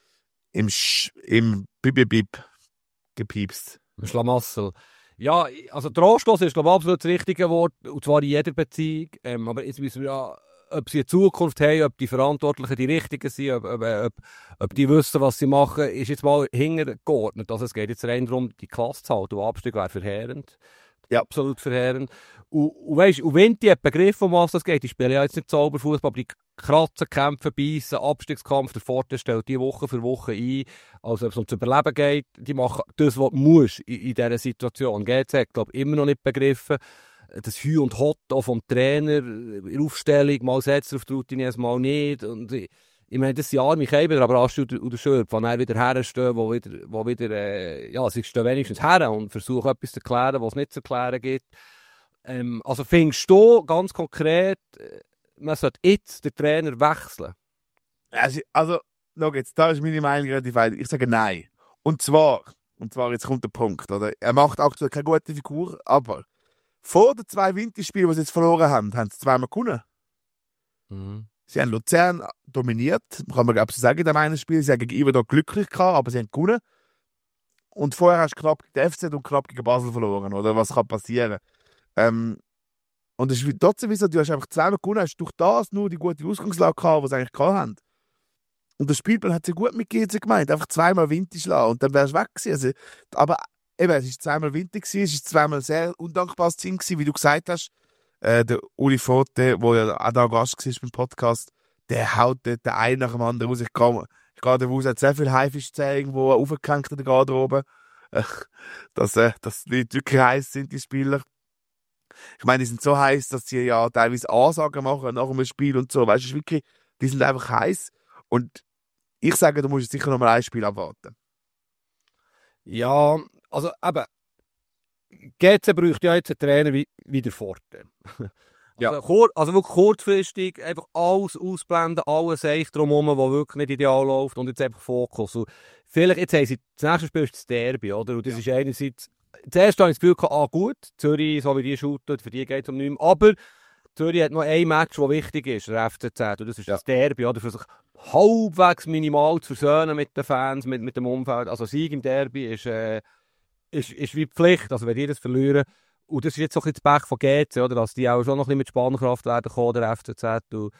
Bip gepiepst. Schlamassel. Ja, also trostlos ist, glaube ich, absolut das richtige Wort, und zwar in jeder Beziehung. Aber jetzt müssen wir ja, ob sie eine Zukunft haben, ob die Verantwortlichen die Richtigen sind, ob die wissen, was sie machen, ist jetzt mal hintergeordnet. Also es geht jetzt rein darum, die Klasse zu halten. Und Abstieg wäre verheerend. Ja, absolut verheerend. Und weisst, und Vinti hat begriffen, um was das geht. Die spielen ja jetzt nicht Zauberfußball, aber die kratzen, kämpfen, beißen, Abstiegskampf, der Vorteil stellt die Woche für Woche ein. Also, ob es ums Überleben geht, die machen das, was du musst in dieser Situation. GC hat, glaube ich, immer noch nicht begriffen, das Hü und Hot auch vom Trainer, in der Aufstellung, mal setzt er auf die Routine, mal nicht. Und ich meine, das sind arme Käber, aber Asti und der Schürp, die dann wieder herstehen, wo wieder sie stehen wenigstens her und versuchen etwas zu erklären, was es nicht zu erklären gibt. Also findest du ganz konkret, man sollte jetzt den Trainer wechseln? Also, schau jetzt, da ist meine Meinung relativ weit. Ich sage nein. Und zwar, jetzt kommt der Punkt, oder? Er macht aktuell keine gute Figur, aber vor den 2 Winterspielen, die sie jetzt verloren haben sie zweimal gewonnen. Mhm. Sie haben Luzern dominiert, kann man glaube ich sagen, in dem einen Spiel. Sie haben gegen Iverdor glücklich gehabt, aber sie haben gewonnen. Und vorher hast du knapp gegen den FCZ und knapp gegen Basel verloren, oder? Was kann passieren? Und es ist trotzdem wie so, du hast einfach zweimal gewonnen, hast durch das nur die gute Ausgangslage gehabt, die sie eigentlich gehabt haben. Und der Spielplan hat sie gut mit GC gemeint, einfach zweimal Winter schlagen und dann wärst du weg gewesen. Also, aber eben, es war zweimal Winter gewesen, es war zweimal sehr undankbares Ding gewesen, wie du gesagt hast. Der Uli Vote, der ja auch da Gast war beim Podcast, der haut dort den einen nach dem anderen raus. Ich gehe davon aus, er hat sehr viel Haifischzähne irgendwo aufgehängt in der Garderobe. Dass die wirklich heiß sind, die Spieler. Ich meine, die sind so heiß, dass sie ja teilweise Ansagen machen nach einem Spiel und so. Weißt du, wirklich, die sind einfach heiß. Und ich sage, du musst sicher noch mal ein Spiel abwarten. Ja, also eben, GC bräuchte ja jetzt einen Trainer wie der Forte. Also wirklich kurzfristig einfach alles ausblenden, alles eigentlich drumherum, was wirklich nicht ideal läuft und jetzt einfach Fokus. Und vielleicht, jetzt haben sie, das nächste Spiel ist das Derby, oder? Und das ist einerseits, zuerst habe ich das Gefühl, gut, Zürich, so wie die shooten, für die geht es um nichts mehr, aber Zürich hat noch ein Match, das wichtig ist, der FCZ, und das ist das Derby, oder? Für sich halbwegs minimal zu versöhnen mit den Fans, mit dem Umfeld. Also Sieg im Derby ist wie Pflicht, also wenn die das verlieren. Und das ist jetzt auch ein bisschen das Pech von GC, oder? Dass die auch schon noch ein bisschen mit Spannkraft werden kommen, der FCZ. Und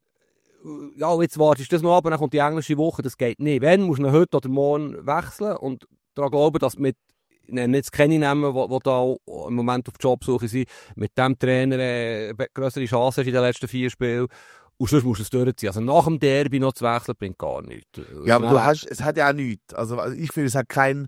ja, jetzt wartest du das noch ab, dann kommt die englische Woche, das geht nicht. Wenn, musst du ihn heute oder morgen wechseln und daran glauben, dass mit nenne jetzt keine Namen, die da im Moment auf Jobsuche sind, mit dem Trainer grössere Chancen hast in den letzten 4 Spielen. Und sonst musst du es durchziehen. Also nach dem Derby noch zu wechseln, bringt gar nichts. Ja, aber es hat ja auch nichts. Also ich finde, es hat kein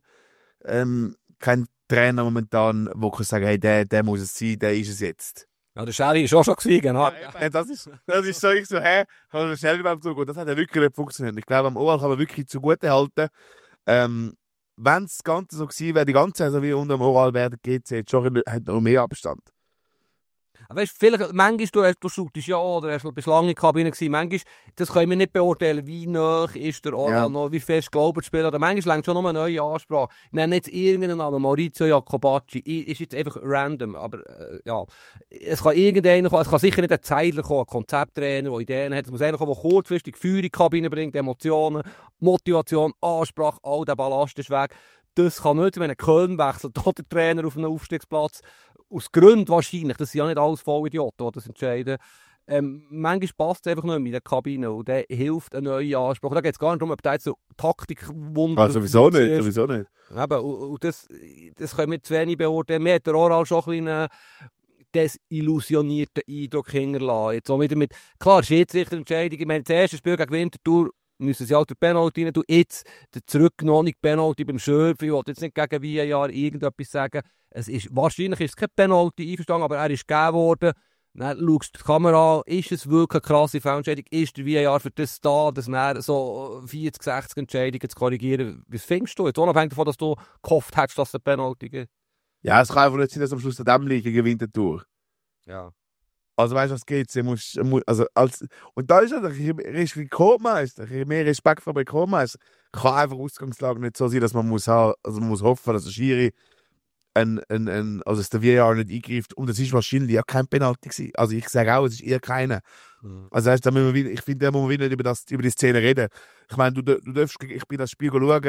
Trainer momentan, der kann sagen, hey, der muss es sein, der ist es jetzt. Ja, der Schäli war auch schon gewesen, genau. Ja, das ist so, ich so, hä, kann der Schnell beim Zug. Und das hat ja wirklich nicht funktioniert. Ich glaube, am Oral kann man wirklich zugute halten. Wenn das Ganze so gewesen wäre, die ganze Saison wie unter dem Oral wäre, der GC jetzt schon hat noch mehr Abstand. Aber weißt, manchmal du shootest ja oder hast bist lange in der Kabine gewesen, manchmal, das können wir nicht beurteilen, wie nah ist der Oral noch, wie fest glaubt der Spieler, oder manchmal längt schon noch eine neue Ansprache. Ich nenne jetzt irgendeinen Namen, Maurizio Jacobacci, ist jetzt einfach random, aber ja, es kann irgendeiner kommen, es kann sicher nicht ein Zeidler kommen, ein Konzepttrainer, der Ideen hat, es muss einer kommen, der kurzfristig Feuer in die Kabine bringt, Emotionen, Motivation, Ansprache, all der Ballast ist weg. Das kann nicht, wenn ein Köln wechselt, oder der Trainer auf einem Aufstiegsplatz, aus Gründen wahrscheinlich, das sind ja nicht alles Vollidioten, die das entscheiden. Manchmal passt es einfach nicht mehr in der Kabine und der hilft ein neuer Anspruch. Da geht es gar nicht darum, ob der jetzt so Taktikwunder... Ah, sowieso nicht. Eben, und das können wir zu wenig beurteilen. Mir hat der Oral schon ein einen desillusionierten Eindruck hinterlassen. Jetzt auch wieder mit, klar, Schiedsrichterentscheidung. Ich meine, das erste Spiel gegen Winterthur müssen sie halt der Penalty rein tun. Jetzt der zurückgenommene Penalty beim Schürfen. Ich wollte jetzt nicht gegen VAR irgendetwas sagen. Wahrscheinlich ist es kein Penalty einverstanden, aber er ist gegeben worden. Dann schaust du die Kamera an, ist es wirklich eine krasse Fehlentscheidung? Ist der VAR für das da, dass dann so 40, 60 Entscheidungen zu korrigieren? Was findest du jetzt? Unabhängig davon, dass du gehofft hättest, dass es eine Penalty gibt. Ja, es kann einfach nicht sein, dass am Schluss an dem liegen gewinnt der Tour. Ja. Also weißt du, was geht? Und da ist er, ich Rekordmeister, ich habe mehr Respekt vor dem Rekordmeister. Kann einfach Ausgangslage nicht so sein, dass man muss hoffen, dass der Schiri also dass der VAR nicht eingreift. Und es ist wahrscheinlich ja kein Penalty gewesen. Also ich sage auch, es ist eher keiner. Mhm. Also heißt, ich finde, da muss man wieder über die Szene reden. Ich meine, ich bin das Spiel schauen,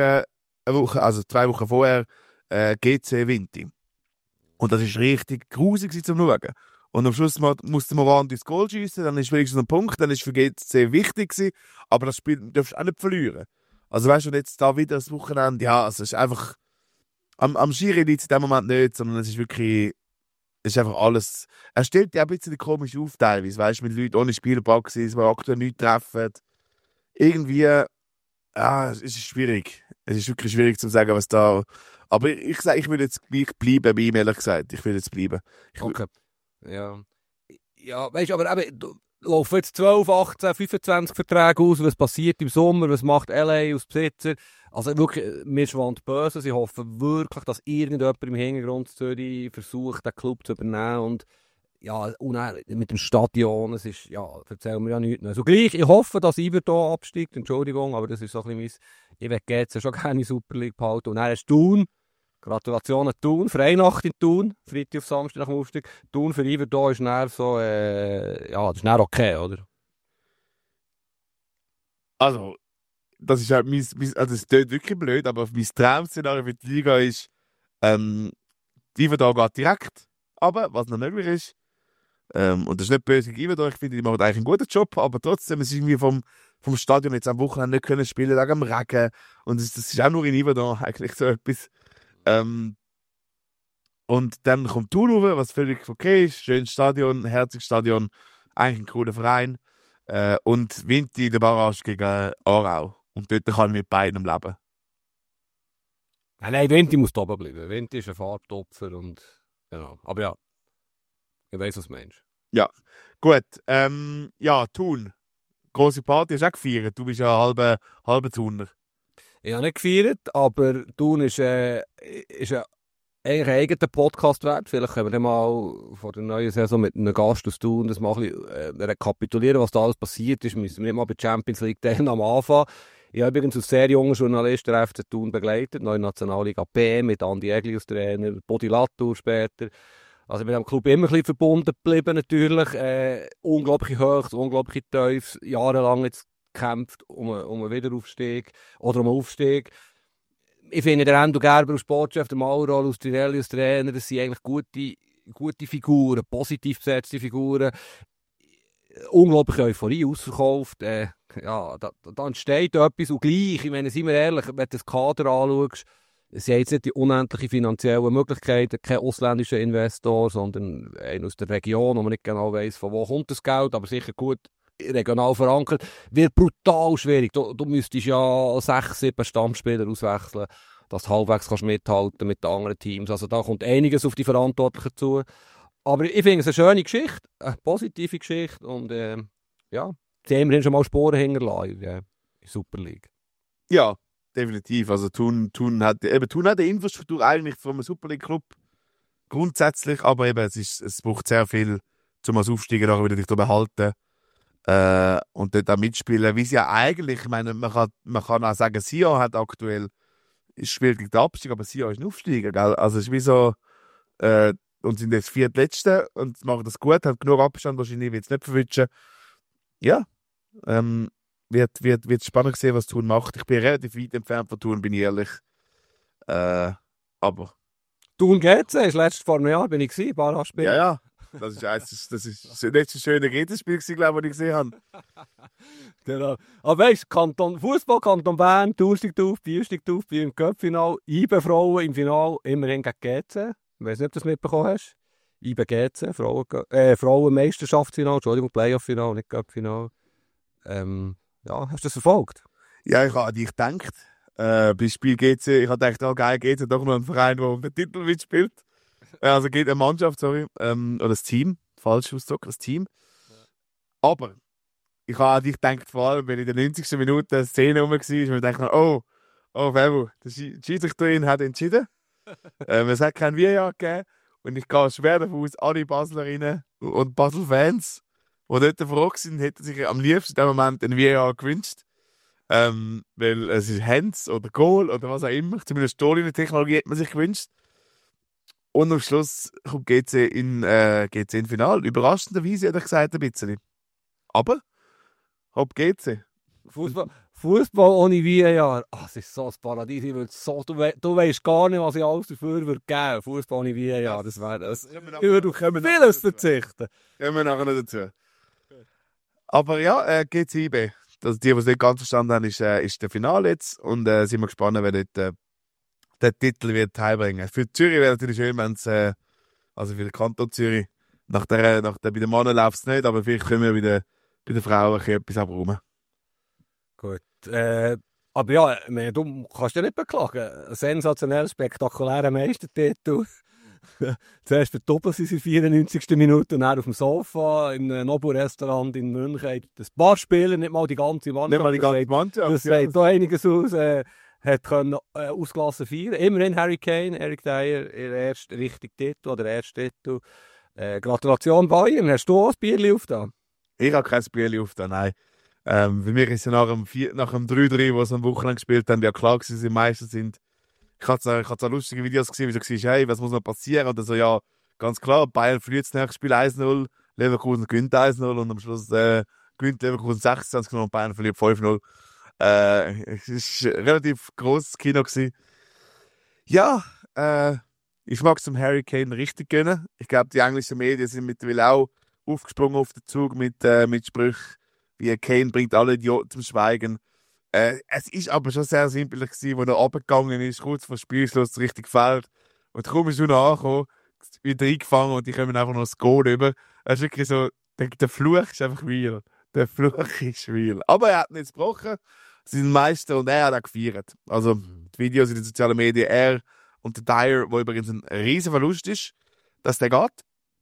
2 Wochen vorher, GC Vinti. Und das ist richtig grusig zum Schauen. Und am Schluss musste Moran ins Goal schiessen, dann ist wenigstens ein Punkt, dann ist für GC wichtig gewesen, aber das Spiel darfst du auch nicht verlieren. Also weißt du, jetzt da wieder das Wochenende, ja, es ist einfach, am Schiri liegt es in dem Moment nicht, sondern es ist wirklich, es ist einfach alles, er stellt ja ein bisschen komisch auf teilweise, weißt du, mit Leuten ohne Spielpraxis, die aktuell nicht treffen. Irgendwie, ja, es ist schwierig. Es ist wirklich schwierig zu sagen, was da, aber ich sage, ich würde jetzt gleich bleiben bei ihm, ehrlich gesagt. Ich will jetzt bleiben. Okay. Ja. Ja, weißt du, aber eben, laufen jetzt 12, 18, 25 Verträge aus, was passiert im Sommer, was macht LA als Besitzer? Also wirklich, mir schwant böse. Ich hoffe wirklich, dass irgendjemand im Hintergrund Zürich versucht, den Club zu übernehmen. Und ja, und mit dem Stadion, es ist, ja, erzählen wir ja nichts mehr. So gleich, ich hoffe, dass Iverdon absteigt, Entschuldigung, aber das ist so ein bisschen ich will jetzt schon gerne Super League behalten. Und dann ist Thun. Gratulationen Thun, Freinacht in Thun, Freitag auf Samstag nach dem Aufstieg. Thun für Iverdon ist dann so, ja, das ist dann okay, oder? Also, das ist halt also es klingt wirklich blöd, aber mein Traum-Szenario für die Liga ist, Iverdon geht direkt, aber was noch möglich ist, und das ist nicht böse gegen Iverdon, ich finde, die machen eigentlich einen guten Job, aber trotzdem, es ist irgendwie vom Stadion jetzt am Wochenende nicht können spielen, wegen dem Regen, und das ist auch nur in Iverdon eigentlich so etwas. Und dann kommt Thun rauf, was völlig okay ist. Schönes Stadion, herziges Stadion, eigentlich ein cooler Verein. Und Vinti in der Barrage gegen Aarau. Und dort kann ich mit beidem leben. Nein, Vinti muss da oben bleiben. Vinti ist ein Farbtopfer und genau. Aber ja, ich weiss, was du meinst. Ja, gut. Ja, Thun. Grosse Party hast du auch gefeiert. Du bist ja halber Thuner. Ich habe nicht gefeiert, aber Thun ist eigentlich ein eigener Podcast wert. Vielleicht können wir dann mal vor der neuen Saison mit einem Gast aus Thun das mal ein bisschen rekapitulieren, was da alles passiert ist. Wir müssen nicht mal bei der Champions League am Anfang. Ich habe übrigens als sehr junger Journalist den FC Thun begleitet, neue Nationalliga B mit Andi Egli als Trainer, Bodi Latour später. Also mit dem Club immer ein bisschen verbunden geblieben natürlich. Unglaubliche Höchst, unglaubliche Tiefs, jahrelang jetzt gekämpft um einen Wiederaufstieg oder um einen Aufstieg. Ich finde, der Endo Gerber als Sportchef, der Mauro als Tirelli als Trainer, das sind eigentlich gute Figuren, positiv besetzte Figuren. Unglaubliche Euphorie, ausverkauft. Ja, da entsteht etwas. Und gleich, ich meine, seien wir ehrlich, wenn du das Kader anschaust, sie haben jetzt nicht die unendlichen finanziellen Möglichkeiten, kein ausländischer Investor, sondern einer aus der Region, wo man nicht genau weiss, von wo kommt das Geld, aber sicher gut regional verankert. Wird brutal schwierig. Du müsstest ja 6, 7 Stammspieler auswechseln, dass du halbwegs kannst mithalten mit den anderen Teams. Also da kommt einiges auf die Verantwortlichen zu. Aber ich finde es eine schöne Geschichte, eine positive Geschichte und ja, sie haben immerhin schon mal Sporen hinterlassen in der Super League. Ja, definitiv. Also Thun hat die Infrastruktur eigentlich von einem Super League Club grundsätzlich, aber eben es braucht sehr viel, um als Aufsteiger nachher wieder dich zu behalten und dort auch mitspielen. Wie sie ja eigentlich, ich meine, man kann auch sagen, Sion hat aktuell ist schwierig gegen den Abstieg, aber Sion ist ein Aufsteiger, gell? Also es ist wie so und sind jetzt Viertletzte und machen das gut, hat genug Abstand, wahrscheinlich wird es nicht verwischen. Ja, wird spannend sehen, was Thun macht. Ich bin relativ weit entfernt von Thun, bin ich ehrlich. Aber... Thun GC ist letztes vor einem Jahr, bin ich gewesen, Barrage-Spiel. Ja. Das ist das letzte schöne Redenspiel, glaube ich, das ich gesehen habe. Genau. Aber weißt du, Fußball Kanton Bern, Thun steigt auf, Biel steigt auf, Biel im Cup-Final, IBE Frauen im Final, immerhin gegen GC. Ich weiß nicht, ob du das mitbekommen hast. IBE GC, Frauen-Meisterschaftsfinal, Entschuldigung, Playoff-Final, nicht Cup-Final. Ja, hast du das verfolgt? Ja, ich habe an dich gedacht. Bei Spiel GC, ich habe gedacht, oh geil, GC doch noch ein Verein, der um den Titel mitspielt. Also geht eine Mannschaft, sorry. Oder das Team, falsch ausgedrückt, das Team. Ja. Aber ich habe an dich gedacht, vor allem, wenn in der 90. Minute eine Szene rum war, und ich dachte, oh, Febo, der Schiedsrichterin hat entschieden. Es hat kein VAR gegeben. Und ich gehe schwer davon aus, alle Baslerinnen und Basel-Fans, die dort froh sind, hätten sich am liebsten in dem Moment ein VAR gewünscht. Weil es ist Hands oder Goal oder was auch immer. Zumindest Torlinientechnologie hätte man sich gewünscht. Und am Schluss kommt GC in Final. Überraschenderweise hätte ich gesagt, ein bisschen. Aber, hopp GC. Fußball ohne VAR. Es ist so ein Paradies. Ich würde du weißt gar nicht, was ich alles dafür würde geben. Fußball ohne VAR. Das wäre das. Ich würde auf vieles verzichten. Kommen wir nachher noch dazu. Aber ja, GC-IB. Also die es nicht ganz verstanden haben, ist der Finale jetzt. Und sind wir gespannt, wer dort den Titel wird heimbringen. Für Zürich wäre es natürlich schön, wenn es, also für den Kanton Zürich, bei den Männern läuft es nicht, aber vielleicht können wir bei den Frauen etwas abräumen. Gut. Aber ja, du kannst ja nicht beklagen. Ein sensationell spektakulärer Meistertitel. Zuerst verdoppelt sie in der 94. Minute und dann auf dem Sofa in einem Nobu-Restaurant in München. Ein paar Spieler, nicht mal die ganze Mannschaft. Nicht mal die ganze Mannschaft. Das sagt da einiges aus. Hat können ausgelassen feiern. Immerhin Harry Kane, Eric Dyer, ihr erster richtiger Titel oder erster Titel. Gratulation Bayern. Hast du auch ein Bierchen aufgetan? Ich habe kein Bierchen aufgetan, nein. Für mich ist ja nach dem 3-3, wo sie am Wochenende gespielt haben, ja klar gewesen, dass sie Meister sind. Ich habe so lustige Videos gesehen, wie du gesagt hast, hey, was muss noch passieren? Und so, ja, ganz klar, Bayern verliert das nächste Spiel 1-0, Leverkusen gewinnt 1-0 und am Schluss gewinnt Leverkusen 26 und Bayern verliert 5-0. Es war ein relativ grosses Kino gewesen. Ja, ich mag es zum Harry Kane richtig gönnen. Ich glaube, die englischen Medien sind mittlerweile auch aufgesprungen auf den Zug mit Sprüchen wie Kane bringt alle Idioten zum Schweigen. Es ist aber schon sehr simpel gewesen, wo er runtergegangen ist, kurz vor Spielschluss, richtig gefällt. Und kaum ist er noch angekommen, wieder eingefangen und die kommen einfach noch das Goal über. Es ist wirklich so, der Fluch ist einfach real. Der Fluch ist real. Aber er hat nicht gebrochen. Sie sind Meister und er hat auch gefeiert. Also, die Videos in den sozialen Medien, er und der Dyer, wo übrigens ein riesen Verlust ist, dass der geht.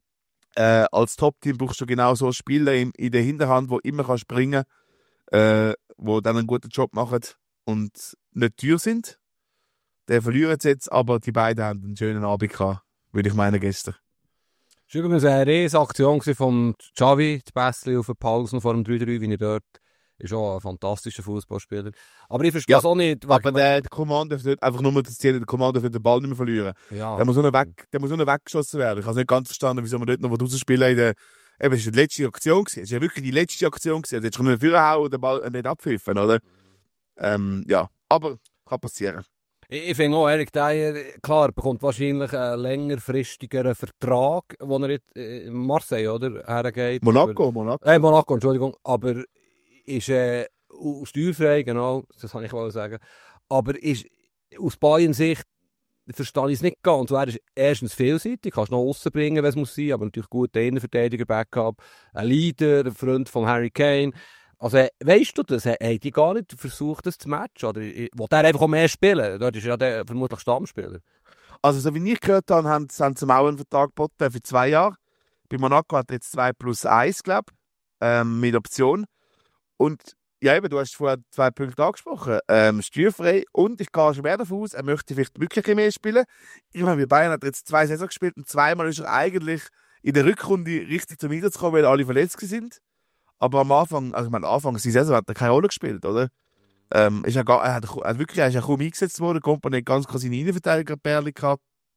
Als Top-Team brauchst du genau so Spieler in der Hinterhand, die immer kannst springen kann, die dann einen guten Job machen und nicht teuer sind. Der verliert jetzt, aber die beiden haben einen schönen Abend gehabt, würde ich meinen, gestern. Es war übrigens eine Riesaktion von Xavi, die Bässli auf der Pause vor dem 3-3, wie er dort ist auch ein fantastischer Fußballspieler. Aber ich verstehe es auch nicht. Aber der Kommando darf nicht einfach nur das Ziel, der Kommando darf den Ball nicht mehr verlieren. Ja. Der muss nur weggeschossen werden. Ich habe nicht ganz verstanden, wieso man dort noch rausspielen in es war die letzte Aktion gewesen. Es war ja wirklich die letzte Aktion gewesen. Also jetzt können wir vorhauen und den Ball nicht abpfiffen, oder? Ja, aber kann passieren. Ich finde auch, Eric Dyer, klar, bekommt wahrscheinlich einen längerfristigeren Vertrag, wo er jetzt in Marseille, oder, hergeht. Monaco, Entschuldigung. Aber ist steuerfrei, genau, das kann ich wohl sagen. Aber ist aus Bayern Sicht verstehe ich es nicht ganz. Er ist erstens vielseitig, kannst noch rausbringen, wenn es muss sein, aber natürlich guter Innenverteidiger, Backup, ein Leader, ein Freund von Harry Kane. Also, weißt du das? Haben die gar nicht versucht, das zu matchen? Oder will der einfach auch mehr spielen? Dort ist ja der vermutlich Stammspieler. Also, so wie ich gehört habe, haben sie ihm auch einen Vertrag geboten für 2 Jahre. Bei Monaco hat er jetzt 2+1, glaube ich, mit Option. Und ja, eben, du hast vorher 2 Punkte angesprochen. Steuerfrei. Und ich gehe schwer davon aus, er möchte vielleicht wirklich mehr spielen. Ich meine, bei Bayern hat er jetzt 2 Saisons gespielt und zweimal ist er eigentlich in der Rückrunde richtig zum Einsatz gekommen, weil alle verletzt sind. Aber am Anfang, also ich meine, Anfang der Saison hat er keine Rolle gespielt, oder? Er ist ja kaum eingesetzt worden, Kompanie hat ganz klar seine Innenverteidiger-Perle gehabt.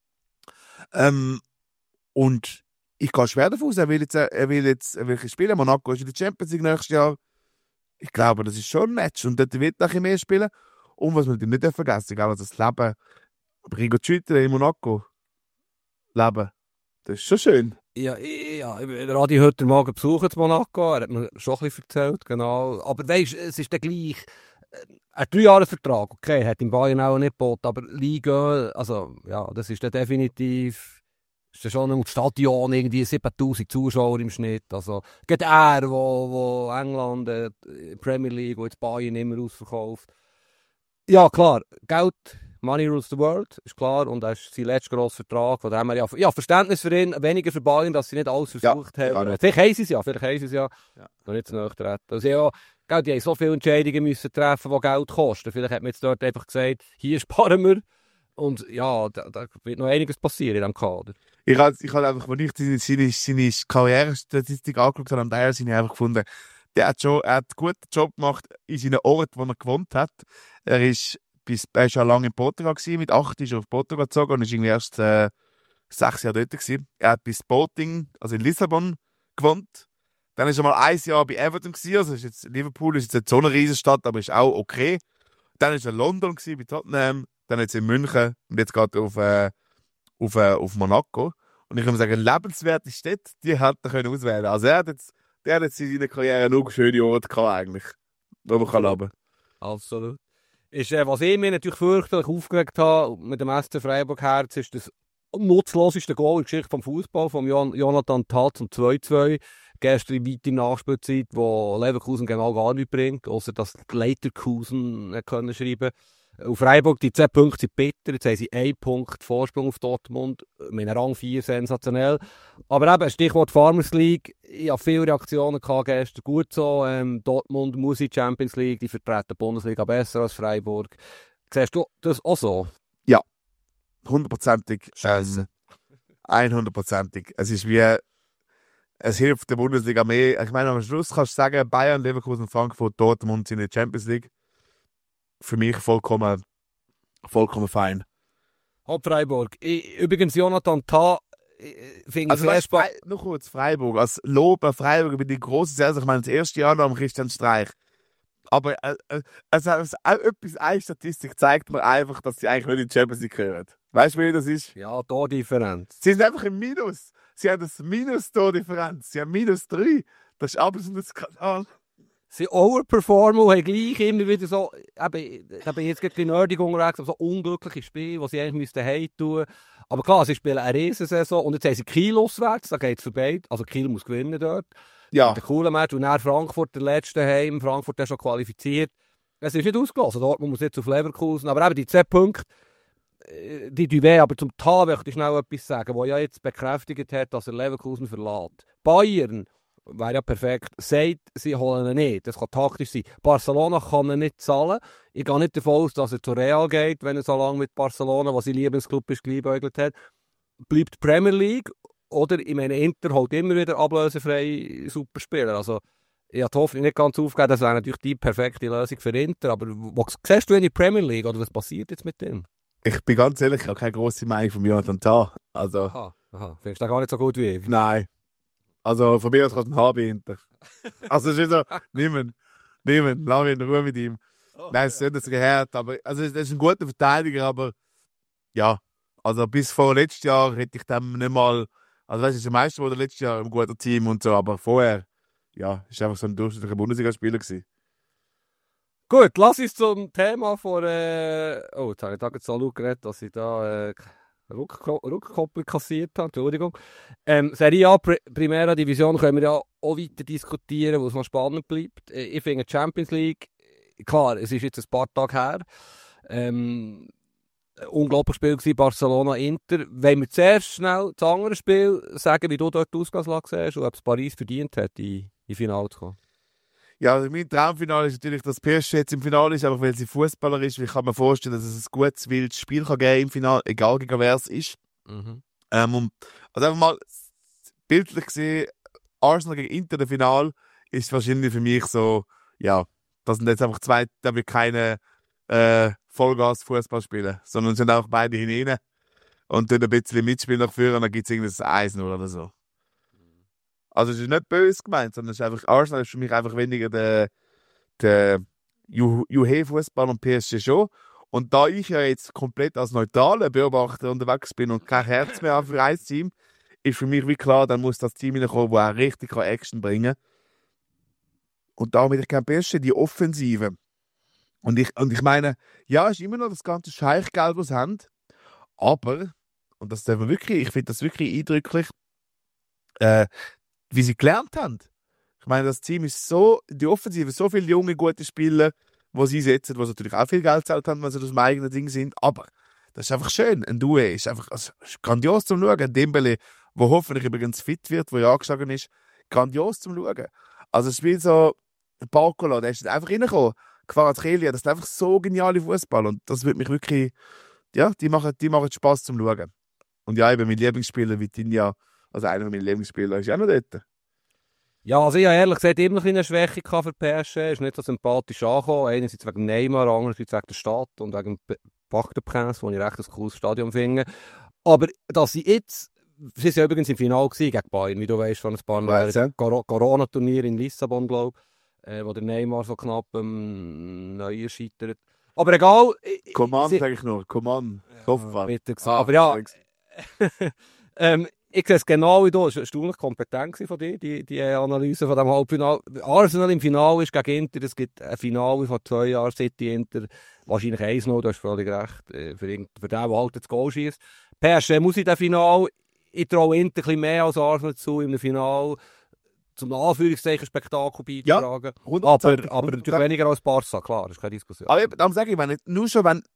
Und ich gehe schwer davon aus, er will jetzt wirklich spielen. Monaco ist in der Champions League nächstes Jahr. Ich glaube, das ist schon ein Match und dort wird er ein bisschen mehr spielen. Und was man nicht vergessen darf, also das Leben, Rigo Schütter in Monaco, Leben, das ist schon schön. Ja, Radi heute Morgen besucht in Monaco, er hat mir schon ein bisschen erzählt, genau. Aber weisst, es ist dann gleich, ein 3-Jahre-Vertrag, okay, hat im Bayern auch nicht geboten, aber Liga, also ja, das ist dann definitiv, ist dann schon im Stadion irgendwie 7000 Zuschauer im Schnitt, also geht er, wo England, Premier League, wo jetzt Bayern immer ausverkauft. Ja, klar, Geld, Money rules the world, ist klar, und das ist sein letzter grosser Vertrag, von dem her ja, Verständnis für ihn, weniger für Bayern, dass sie nicht alles versucht haben. Vielleicht haben sie es ja, noch nicht zu nahe treten. Also ja, gell, die haben so viele Entscheidungen müssen treffen, die Geld kosten. Vielleicht hat man jetzt dort einfach gesagt, hier sparen wir, und ja, da wird noch einiges passieren in diesem Kader. Ich habe einfach, als ich seine Karrierestatistik angeschaut habe, habe ich einfach gefunden, er hat einen guten Job gemacht in seinen Orten, wo er gewohnt hat. Er war schon lange in Portugal gewesen. Mit 8 ist er auf Portugal gezogen und ist irgendwie erst 6 Jahre dort gewesen. Er hat bei Sporting, also in Lissabon, gewohnt. Dann ist er mal 1 Jahr bei Everton gewesen. Also Liverpool ist jetzt nicht so eine Riesenstadt, aber ist auch okay. Dann ist er in London gewesen, bei Tottenham. Dann jetzt in München und jetzt geht er auf Monaco. Und ich kann sagen, lebenswerte Städte, die hat er können auswählen. Also der hat jetzt in seiner Karriere nur schöne Orte gehabt, eigentlich, wo man leben kann. Absolut. Ist, was ich mir natürlich fürchterlich aufgeregt habe mit dem SC Freiburg Herz, ist das nutzloseste Goal in der Geschichte vom Fußball von Jonathan Tah zum 2-2. Gestern weit in Nachspielzeit, wo Leverkusen genau gar nichts bringt, außer dass Leverkusen können schreiben. Auf Freiburg, die 10 Punkte sind bitter, jetzt haben sie 1 Punkt Vorsprung auf Dortmund, mit Rang 4 sensationell. Aber eben, Stichwort Farmers League, ich habe viele Reaktionen gehabt gestern, gut so, Dortmund muss in die Champions League, die vertreten die Bundesliga besser als Freiburg. Siehst du das auch so? Ja, 100%. Scheiße. 100%. Es hilft der Bundesliga mehr. Ich meine, am Schluss kannst du sagen, Bayern, Leverkusen, Frankfurt, Dortmund sind in der Champions League. Für mich vollkommen fein. Freiburg. Übrigens, Jonathan Tah, finde ich sehr spannend. Noch kurz, Freiburg. Als Lob an Freiburg über die grosse Saison, ich meine, das erste Jahr nach Christian Streich. Aber eine Statistik zeigt mir einfach, dass sie eigentlich nicht in die Champions League gehören. Weißt du, wie das ist? Ja, Tordifferenz. Sie sind einfach im Minus. Sie haben das Minus-Tordifferenz. Sie haben -3. Das ist absolut ein Skandal. Sie overperformen und haben gleich immer wieder so, da bin ich jetzt gerade nerdig unterwegs, aber so unglückliche Spiele, die sie eigentlich heim tun müssten. Aber klar, sie spielen eine Riesensaison und jetzt haben sie Kiel auswärts, da geht es vorbei. Also Kiel muss gewinnen dort. Ja. Der coole Match und dann Frankfurt, der letzte heim, Frankfurt ist schon qualifiziert. Es ist nicht ausgelassen, Dortmund muss jetzt auf Leverkusen, aber eben die 10 Punkte, die tun weh. Aber zum Tah möchte ich schnell etwas sagen, wo ja jetzt bekräftigt hat, dass er Leverkusen verlässt. Bayern wäre ja perfekt, sagt, sie holen ihn nicht. Das kann taktisch sein. Barcelona kann ihn nicht zahlen. Ich gehe nicht davon aus, dass er zu Real geht, wenn er so lange mit Barcelona, was sein Lieblingsclub ist, geliebäugelt hat. Bleibt die Premier League, oder, ich meine, Inter holt immer wieder ablösefrei Superspieler. Also, ich habe die Hoffnung nicht ganz aufgegeben, das wäre natürlich die perfekte Lösung für Inter. Aber was siehst du in der Premier League, oder was passiert jetzt mit dem? Ich bin ganz ehrlich, ich habe keine grosse Meinung von Jonathan Tah. Also, Aha. Findest du das gar nicht so gut wie ich? Nein. Also von mir aus kannst du einen HB hinter. Also es ist so, niemand, lass mich in Ruhe mit ihm. Nein, es ist nicht so gehört, aber also er ist ein guter Verteidiger, aber ja, also bis vor letztes Jahr hätte ich dem nicht mal, also weißt du, ist der Meister wurde letztes Jahr im guten Team und so, aber vorher, ja, ist einfach so ein durchschnittlicher Bundesligaspieler gewesen. Gut, lass uns zum Thema von... Oh, jetzt habe ich da jetzt so laut geredet, dass ich da Rückkoppel kassiert habe. Entschuldigung. Serie A, Primera Division können wir ja auch weiter diskutieren, wo es noch spannend bleibt. Ich finde die Champions League, klar, es ist jetzt ein paar Tage her. Unglaubliches Spiel gewesen, Barcelona-Inter. Wollen wir zuerst schnell das andere Spiel sagen, wie du dort die Ausgangslage siehst und ob es Paris verdient hat, in Finale zu kommen? Ja, also mein Traumfinale ist natürlich, dass PSG jetzt im Finale ist, einfach weil sie Fußballer ist. Ich kann mir vorstellen, dass es ein gutes, wildes Spiel kann geben im Finale, egal gegen wer es ist. Mhm. Also einfach mal bildlich gesehen, Arsenal gegen Inter im Finale ist wahrscheinlich für mich so, ja, das sind jetzt einfach zwei, da wird keine Vollgas-Fußball spielen, sondern sind auch beide hinein und tun ein bisschen mitspielen dafür und dann gibt es irgendein 1-0 oder so. Also es ist nicht böse gemeint, sondern es ist einfach, Arsenal ist für mich einfach weniger der Juhe-Fußball und PSG schon. Und da ich ja jetzt komplett als neutraler Beobachter unterwegs bin und kein Herz mehr habe für ein Team, ist für mich wie klar, dann muss das Team hineinkommen, das auch richtig Action bringen kann. Und darum will ich kein PSG, die Offensive. Und ich meine, ja, es ist immer noch das ganze Scheichgeld, das sie haben, aber, und das darf man wirklich, ich finde das wirklich eindrücklich, wie sie gelernt haben. Ich meine, das Team ist so, die Offensive, so viele junge, gute Spieler, die sie setzen, die natürlich auch viel Geld gezahlt haben, wenn sie aus dem eigenen Ding sind, aber das ist einfach schön. Ein Duo ist einfach ist grandios zum Schauen. Ein Dembele, der hoffentlich übrigens fit wird, der ja angeschlagen ist, grandios zum Schauen. Also es spielt so, Barcola, der ist einfach reingekommen. Kvaratskhelia, das ist einfach so geniale Fußball und das wird mich wirklich, ja, die machen Spaß zum Schauen. Und ja, eben mein Lieblingsspieler Vitinha, also einer meiner Lieblingsspieler, ist auch noch dort. Ja, also ich habe ehrlich gesagt immer eine Schwäche für PSG. Ist nicht so sympathisch angekommen. Einerseits wegen Neymar, andererseits wegen der Stadt und wegen dem Parc des Princes, wo ich recht ein cooles Stadion finde. Aber dass sie jetzt, sie sind ja übrigens im Finale gegen Bayern, wie du weißt, von ein paar Jahren. Corona-Turnier in Lissabon, glaube ich, wo der Neymar so knapp neu scheitert. Aber egal. Coman, sage ich nur. Coman. Kopfball. Aber ja, ich sehe es genau wie du. Es war erstaunlich kompetent von dir, die Analyse von diesem Halbfinale. Arsenal im Finale ist gegen Inter. Es gibt ein Finale von 2 Jahren, City-Inter. Wahrscheinlich 1-0, du hast völlig recht. Für den, der halt das Goal schießt. PSG muss in diesem Finale. Ich traue Inter ein bisschen mehr als Arsenal zu im Finale. Zum Anführungszeichen Spektakel beitragen. Ja, aber natürlich weniger als Barca, klar, das ist keine Diskussion. Aber darum sage ich, nicht nur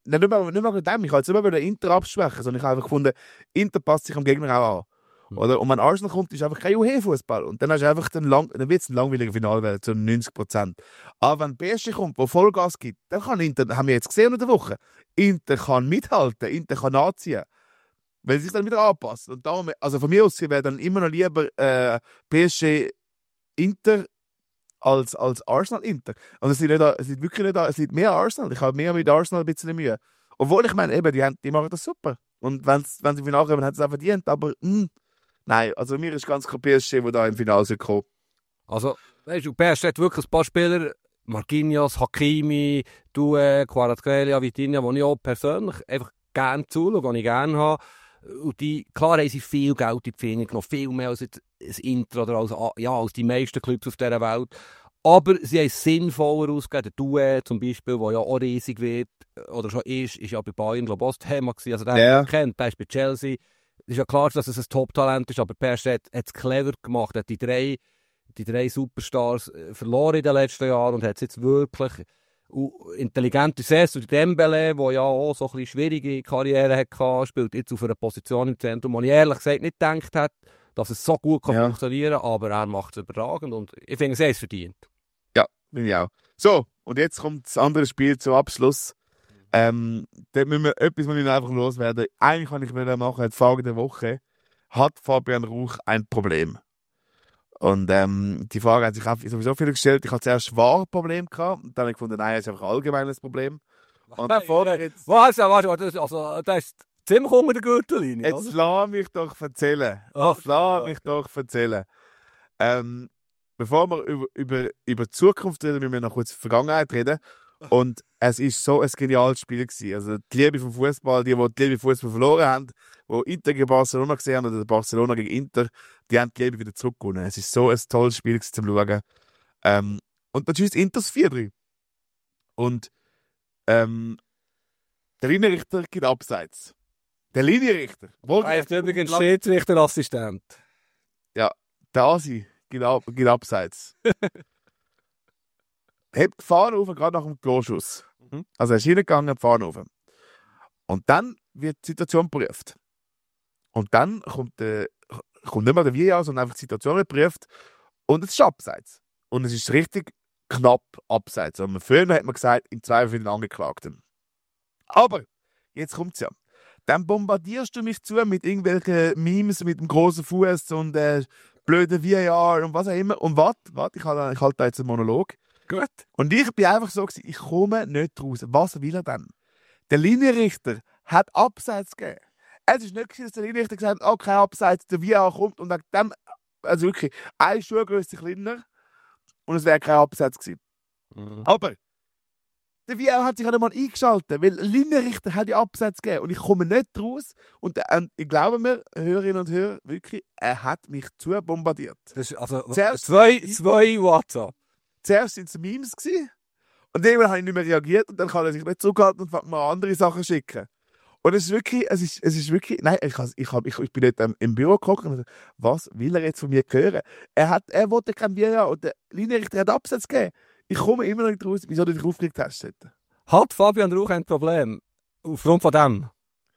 mit dem, ich habe jetzt immer wieder Inter abschwächen, sondern ich habe einfach gefunden, Inter passt sich am Gegner auch an. Oder? Und wenn Arsenal kommt, ist einfach kein UH-Fußball. Und dann hast du einfach dann wird es ein langweiliger Finale werden, zu 90%. Aber wenn PSG kommt, der Vollgas gibt, dann kann Inter, haben wir jetzt gesehen in der Woche, Inter kann mithalten, Inter kann anziehen. Weil sie sich dann wieder anpassen. Und darum, also von mir aus wäre dann immer noch lieber PSG Inter als Arsenal Inter. Und es liegt wirklich nicht da, es liegt mehr Arsenal. Ich habe mehr mit Arsenal ein bisschen Mühe. Obwohl ich meine, eben, die machen das super. Und wenn sie im Finale kommen, haben sie es auch verdient. Aber nein, also mir ist ganz klar PSG, der da im Finale kommen. Also, weißt du, PSG hat wirklich ein paar Spieler, Marquinhos, Hakimi, Doué, Kvaratskhelia, Vitinha, die ich auch persönlich einfach gerne zuschaue, die ich gerne habe. Und die, klar haben sie viel Geld in die Finger genommen, viel mehr als ein Inter oder als die meisten Clubs auf dieser Welt. Aber sie haben es sinnvoller ausgegeben. Der Doué zum Beispiel, der ja auch riesig wird, oder schon ist ja bei Bayern, glaube ich, auch das Thema gewesen. Also der kennt, der ist bei Chelsea. Es ist ja klar, dass es ein Top-Talent ist, aber PSG hat es clever gemacht, hat die drei Superstars verloren in den letzten Jahren und hat es jetzt wirklich intelligent gesetzt. Und Dembele, der ja auch so ein bisschen schwierige Karriere hatte, spielt jetzt auf einer Position im Zentrum, wo ich ehrlich gesagt nicht gedacht hätte, dass es so gut funktionieren kann, aber er macht es überragend und ich finde, er ist verdient. Ja, finde ich auch. So, und jetzt kommt das andere Spiel zum Abschluss. Da müssen wir etwas, was ich einfach loswerden. Eigentlich kann ich wieder machen, die Frage der Woche. Hat Fabian Ruch ein Problem? Und die Frage hat sich auch sowieso viel gestellt. Ich hatte zuerst ein Schwarz-Problem gehabt. Und dann habe ich gefunden, nein, es ist einfach ein allgemeines Problem. Und Warte, also das ist ziemlich unter der Gürtellinie. Jetzt lass mich doch erzählen. Bevor wir über die Zukunft reden, müssen wir noch kurz über die Vergangenheit reden. Und es war so ein geniales Spiel gewesen. Also die Liebe vom Fußball, die Liebe vom Fußball verloren haben, die Inter gegen Barcelona gesehen haben, oder Barcelona gegen Inter, die haben die Liebe wieder zurückgewonnen. Es war so ein tolles Spiel zum Schauen. Und dann ist Inter das 4-3. Und der Linienrichter geht abseits. Der Linienrichter. Heißt übrigens Schiedsrichterassistent. Ja, der Asi geht abseits. Hebt die Fahne auf, gerade nach dem Goalschuss. Also er ist hingegangen, die Fahne auf. Und dann wird die Situation geprüft. Und dann kommt nicht mehr der VAR, sondern einfach die Situation geprüft. Und es ist abseits. Und es ist richtig knapp abseits. Und früher hat man gesagt, im Zweifel für den Angeklagten. Aber, jetzt kommt es ja. Dann bombardierst du mich zu mit irgendwelchen Memes mit dem grossen Fuß und blöden VAR und was auch immer. Und warte, ich halte da jetzt einen Monolog. Gut. Und ich bin einfach so gewesen, ich komme nicht raus. Was will er denn? Der Linienrichter hat Abseits gegeben. Es ist nicht gewesen, dass der Linienrichter gesagt hat, oh, kein Abseits, der VAR kommt und wegen dem, also wirklich, eine Schuhgröße kleiner und es wäre kein Abseits gewesen. Aber der VAR hat sich auch nicht mal eingeschaltet, weil der Linienrichter hat ja Abseits gegeben und ich komme nicht raus. Und ich glaube mir, Hörerinnen und Hörer, wirklich, er hat mich zu bombardiert. Das ist also Zuerst- zwei WhatsApp. Zuerst waren es Memes gewesen, und irgendwann habe ich nicht mehr reagiert und dann kann er sich nicht zurückhalten und fängt mal andere Sachen schicken. Und es ist wirklich, nein, ich bin nicht im Büro geguckt und dachte, was will er jetzt von mir hören? Er wollte kein VAR und der Linienrichter hat Absatz gegeben. Ich komme immer noch nicht raus, wieso du dich aufgeregt hast. Hat Fabian Rauch ein Problem? Aufgrund von dem?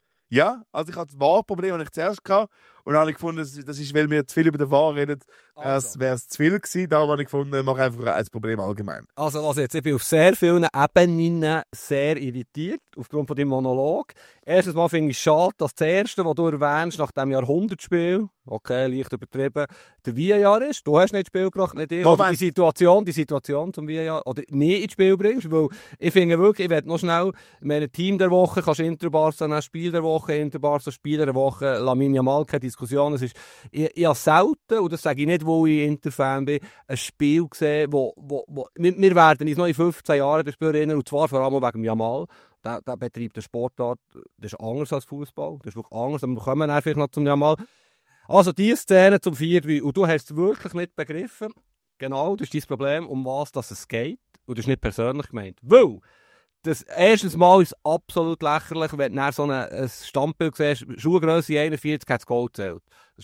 Ja, also ich hatte das VAR-Problem, das ich zuerst hatte. Und dann habe ich gefunden, das ist, weil wir zu viel über den VAR reden, es wäre zu viel gewesen. Darum habe ich gefunden, mach einfach ein Problem allgemein. Also jetzt, ich bin auf sehr vielen Ebenen sehr irritiert, aufgrund von deinem Monolog. Erstens mal finde ich es schade, dass das Erste, was du erwähnst, nach dem Jahrhundertspiel, okay, leicht übertrieben, der VAR ist. Du hast nicht ins Spiel gebracht, nicht ich. Oder die Situation zum VAR, oder nie ins Spiel bringst, weil ich finde wirklich, ich werde noch schnell, mein Team der Woche, kannst du Inter-Barca nehmen, Spiel der Woche, Inter-Barca, Spieler der Woche, Lamine Yamal, keine Diskussion. Es ist, ich habe selten, und das sage ich nicht, wo ich Inter-Fan bin, ein Spiel gesehen, wo wir werden uns noch in 15 Jahren das Spiel erinnern, und zwar vor allem wegen Yamal. Der betreibt eine Sportart, das ist anders als Fußball, das ist wirklich anders, aber wir kommen dann vielleicht noch zum Yamal. Also diese Szene zum 4-3, und du hast es wirklich nicht begriffen, genau, das ist dein Problem, um was es geht, und das ist nicht persönlich gemeint, weil das erstens Mal ist es absolut lächerlich, wenn du so ein Standbild siehst, Schuhgrösse 41 hat das Goal gezählt.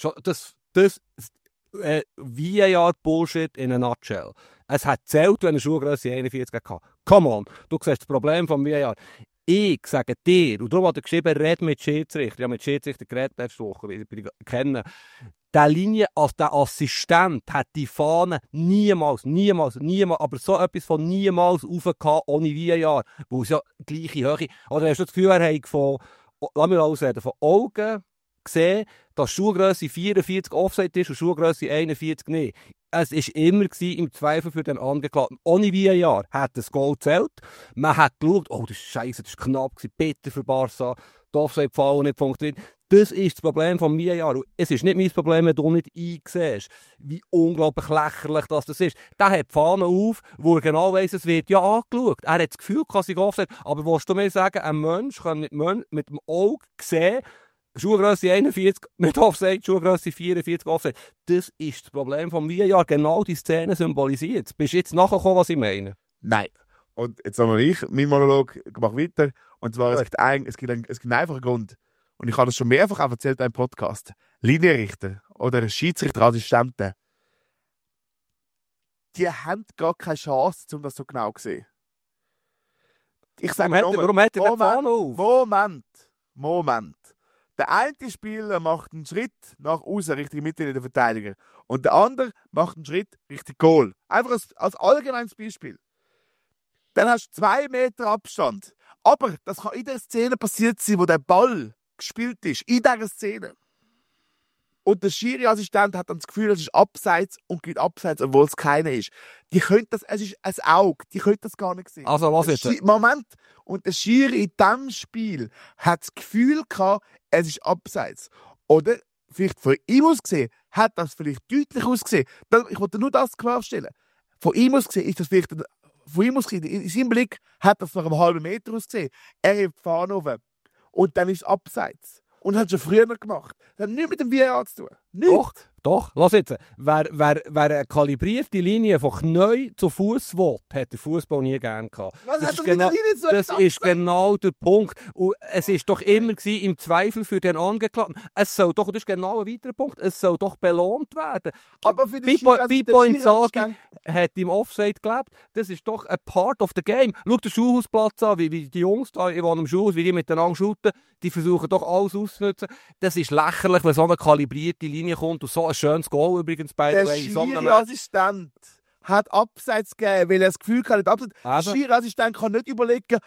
Das VAR-Bullshit in a nutshell. Es hat gezählt, wenn eine Schuhgrösse 41 hatte. Come on, du siehst das Problem vom VAR. Ich sage dir, und darum hat er geschrieben, red mit Schiedsrichter. Ich habe mit Schiedsrichter geredet letzte Woche, weil ich kennen. Der der Assistent hat die Fahne niemals, aber so etwas von niemals raufgehauen, ohne VAR. Weil es ja gleiche Höhe. Oder hast du das Gefühl, er hat lass mich ausreden, von Augen gesehen, dass Schuhgrösse 44 Offside ist und Schuhgrösse 41 nicht. Es war immer im Zweifel für den Angeklagten. Ohne VAR hat das Goal gezählt. Man hat geschaut, oh, das ist scheiße, das war knapp, bitter für Barca. Die Offside-Fall nicht funktioniert. Das ist das Problem vom VAR. Es ist nicht mein Problem, wenn du nicht einsiehst, wie unglaublich lächerlich das ist. Der hat die Fahne auf, wo er genau weiss, es wird ja angeschaut. Er hat das Gefühl, kann sich Offside. Aber willst du mir sagen, ein Mensch kann mit dem Auge sehen, Schuhgrösse 41 mit Offside, Schuhgrösse 44 Offside. Das ist das Problem vom VAR. Genau die Szene symbolisiert. Bist du jetzt nachgekommen, was ich meine? Nein. Und jetzt noch ich, mein Monolog, ich mache weiter. Und zwar, es gibt einen einfachen Grund. Und ich habe das schon mehrfach auch erzählt in einem Podcast. Linienrichter oder Schiedsrichterassistenten, die haben gar keine Chance, um das so genau zu sehen. Ich sage warum hat er die Fahne auf? Moment. Der eine Spieler macht einen Schritt nach außen, Richtung Mitte in der Verteidiger. Und der andere macht einen Schritt Richtung Goal. Einfach als allgemeines Beispiel. Dann hast du 2 Meter Abstand. Aber das kann in der Szene passiert sein, wo der Ball gespielt ist. In dieser Szene. Und der Schiri-Assistent hat dann das Gefühl, es ist abseits und geht abseits, obwohl es keiner ist. Es ist ein Auge, die können das gar nicht sehen. Also was jetzt? Moment. Und der Schiri in diesem Spiel hat das Gefühl gehabt, es ist abseits. Oder vielleicht von ihm aus gesehen, hat das vielleicht deutlich ausgesehen. Ich wollte nur das klarstellen. Von ihm aus gesehen ist das vielleicht, in seinem Blick hat das nach einem halben Meter ausgesehen. Er hebt die Fahne auf. Und dann ist es abseits. Und das hat schon früher gemacht. Das hat nichts mit dem VAR zu tun. Nicht. Doch, lass jetzt. Wer eine kalibrierte Linie von Knie zu Fuß will, hat den Fußball nie gern gehabt. Was Das hat ist doch genau- nicht so Das ist genau der Punkt. Und es ist doch immer gewesen, im Zweifel für den Angeklagten. Es soll doch, das ist genau ein weiterer Punkt, es soll doch belohnt werden. Aber für den Pippo Schiri- Inzaghi hat im Offside gelebt. Das ist doch ein Part of the game. Schau den Schulhausplatz an, wie die Jungs da, ich wohne im Schulhaus, wie die miteinander shooten. Die versuchen doch alles auszunutzen. Das ist lächerlich, wenn so eine kalibrierte Linie kommt und so ein schönes Goal übrigens bei Der so einem- Schiri-Assistent hat Abseits gegeben, weil er das Gefühl hatte, der Also- Schiri-Assistent kann nicht überlegen,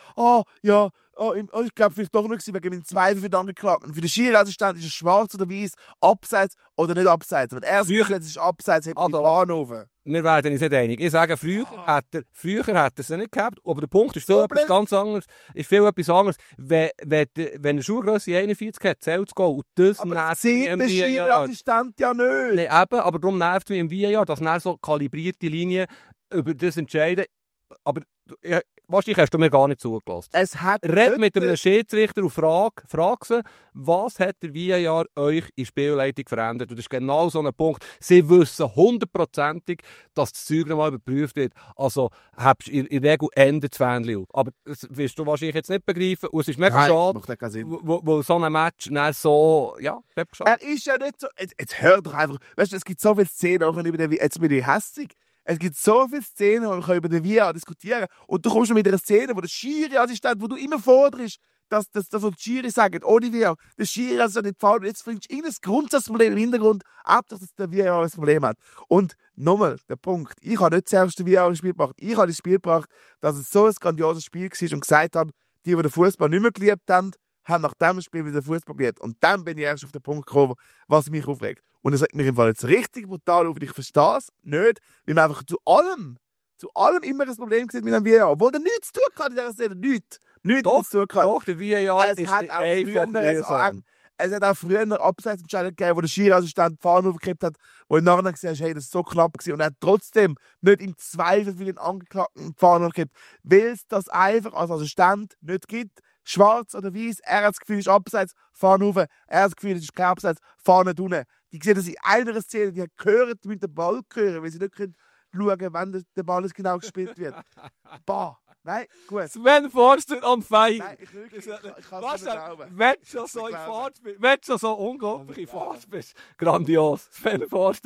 ich glaube vielleicht doch nicht wegen dem Zweifel für den Angeklagten. Für den Schiri-Assistent ist es schwarz oder weiß, Abseits oder nicht Abseits. Wenn er das Gefühl hat, es ist Abseits, hebt er die Also- Fahne auf. Wir werden uns nicht einig. Ich sage, früher hat er es nicht gehabt, aber der Punkt ist so Problem- etwas ganz anderes. Ist viel etwas anderes. Wenn eine Schuhgrösse 41 hat, zählt es und das Aber nervt das sieht mich im der VAR. Schiri-Assistent ja nicht. Nee, eben, aber darum nervt es mich im VAR, dass dann so kalibrierte Linien über das entscheiden. Aber wahrscheinlich hast du mir gar nicht zugelassen. Es hat Red nicht mit einem der- Schiedsrichter und frag sie, was hat der VAR euch in Spielleitung verändert? Und das ist genau so ein Punkt. Sie wissen 100%ig, dass das Zeug nochmal überprüft wird. Also habst du in der Regel Ende das Fähnchen auf. Aber das wirst du wahrscheinlich jetzt nicht begreifen. Und es ist mega Nein, schade, macht ja keinen Sinn. wo so ein Match dann so, ja, mega schade. Er ist ja nicht so. Jetzt hör doch einfach. Weißt du, es gibt so viele Szenen, auch über den. Jetzt bin ich hässig. Es gibt so viele Szenen, wo wir über den VAR diskutieren können. Und du kommst schon mit einer Szene, wo der Schiri-Assistent, wo du immer forderst, dass die Schiri sagen, ohne VAR, der Schiri-Assistent nicht faul. Jetzt findest du irgendein Grundsatzproblem im Hintergrund ab, dass der VAR ein Problem hat. Und nochmal, der Punkt. Ich habe nicht zuerst den VAR ins Spiel gebracht. Ich habe ins Spiel gebracht, dass es so ein grandioses Spiel war und gesagt habe, die den Fußball nicht mehr geliebt haben nach dem Spiel wieder Fußball geliebt. Und dann bin ich erst auf den Punkt gekommen, was mich aufregt. Und es regt mich im Fall jetzt richtig brutal auf. Und ich verstehe es nicht, weil man einfach zu allem immer ein Problem sieht mit einem VAR. Obwohl der nichts zu tun kann in dieser Szene. Nichts Doch, zu tun. Doch, der VAR Es ist hat auch einfach mühsam. es hat auch früher Abseitsentscheidungen gegeben, wo der Schiri-Assistent die Fahne aufgekippt hat, wo im Nachhinein gesehen hast, hey, das ist so knapp gewesen. Und er hat trotzdem nicht im Zweifel für den Angeklagten die Fahne aufgekippt, weil es das einfach als Assistent nicht gibt. Schwarz oder weiß, er hat das Gefühl, es ist Abseits, Fahne rauf. Er hat das Gefühl, es ist kein Abseits, Fahne unten. Die sehen das in einer Szene, die hören mit dem Ball hören, weil sie nicht können schauen können, wann der Ball genau gespielt wird. Bah, nein, gut. Sven Forster on fire. Nein, ich wirklich, ich kann Was es nicht glauben. wenn du schon so in Fahrt bist, wenn du schon so unglaublich in Fahrt bist, grandios. Sven Forster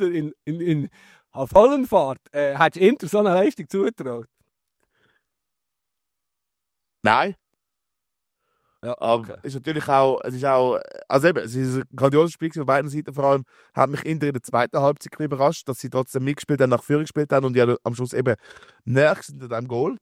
auf vollen Fahrt, hat Inter so eine Leistung zugetraut? Nein. Ja, Aber es ist natürlich auch, also eben, es ist ein grandioses Spiel von beiden Seiten. Vor allem hat mich Inter in der zweiten Halbzeit ein bisschen überrascht, dass sie trotzdem mitgespielt haben, nach Führung gespielt haben und ja am Schluss eben näher sind an diesem Goal.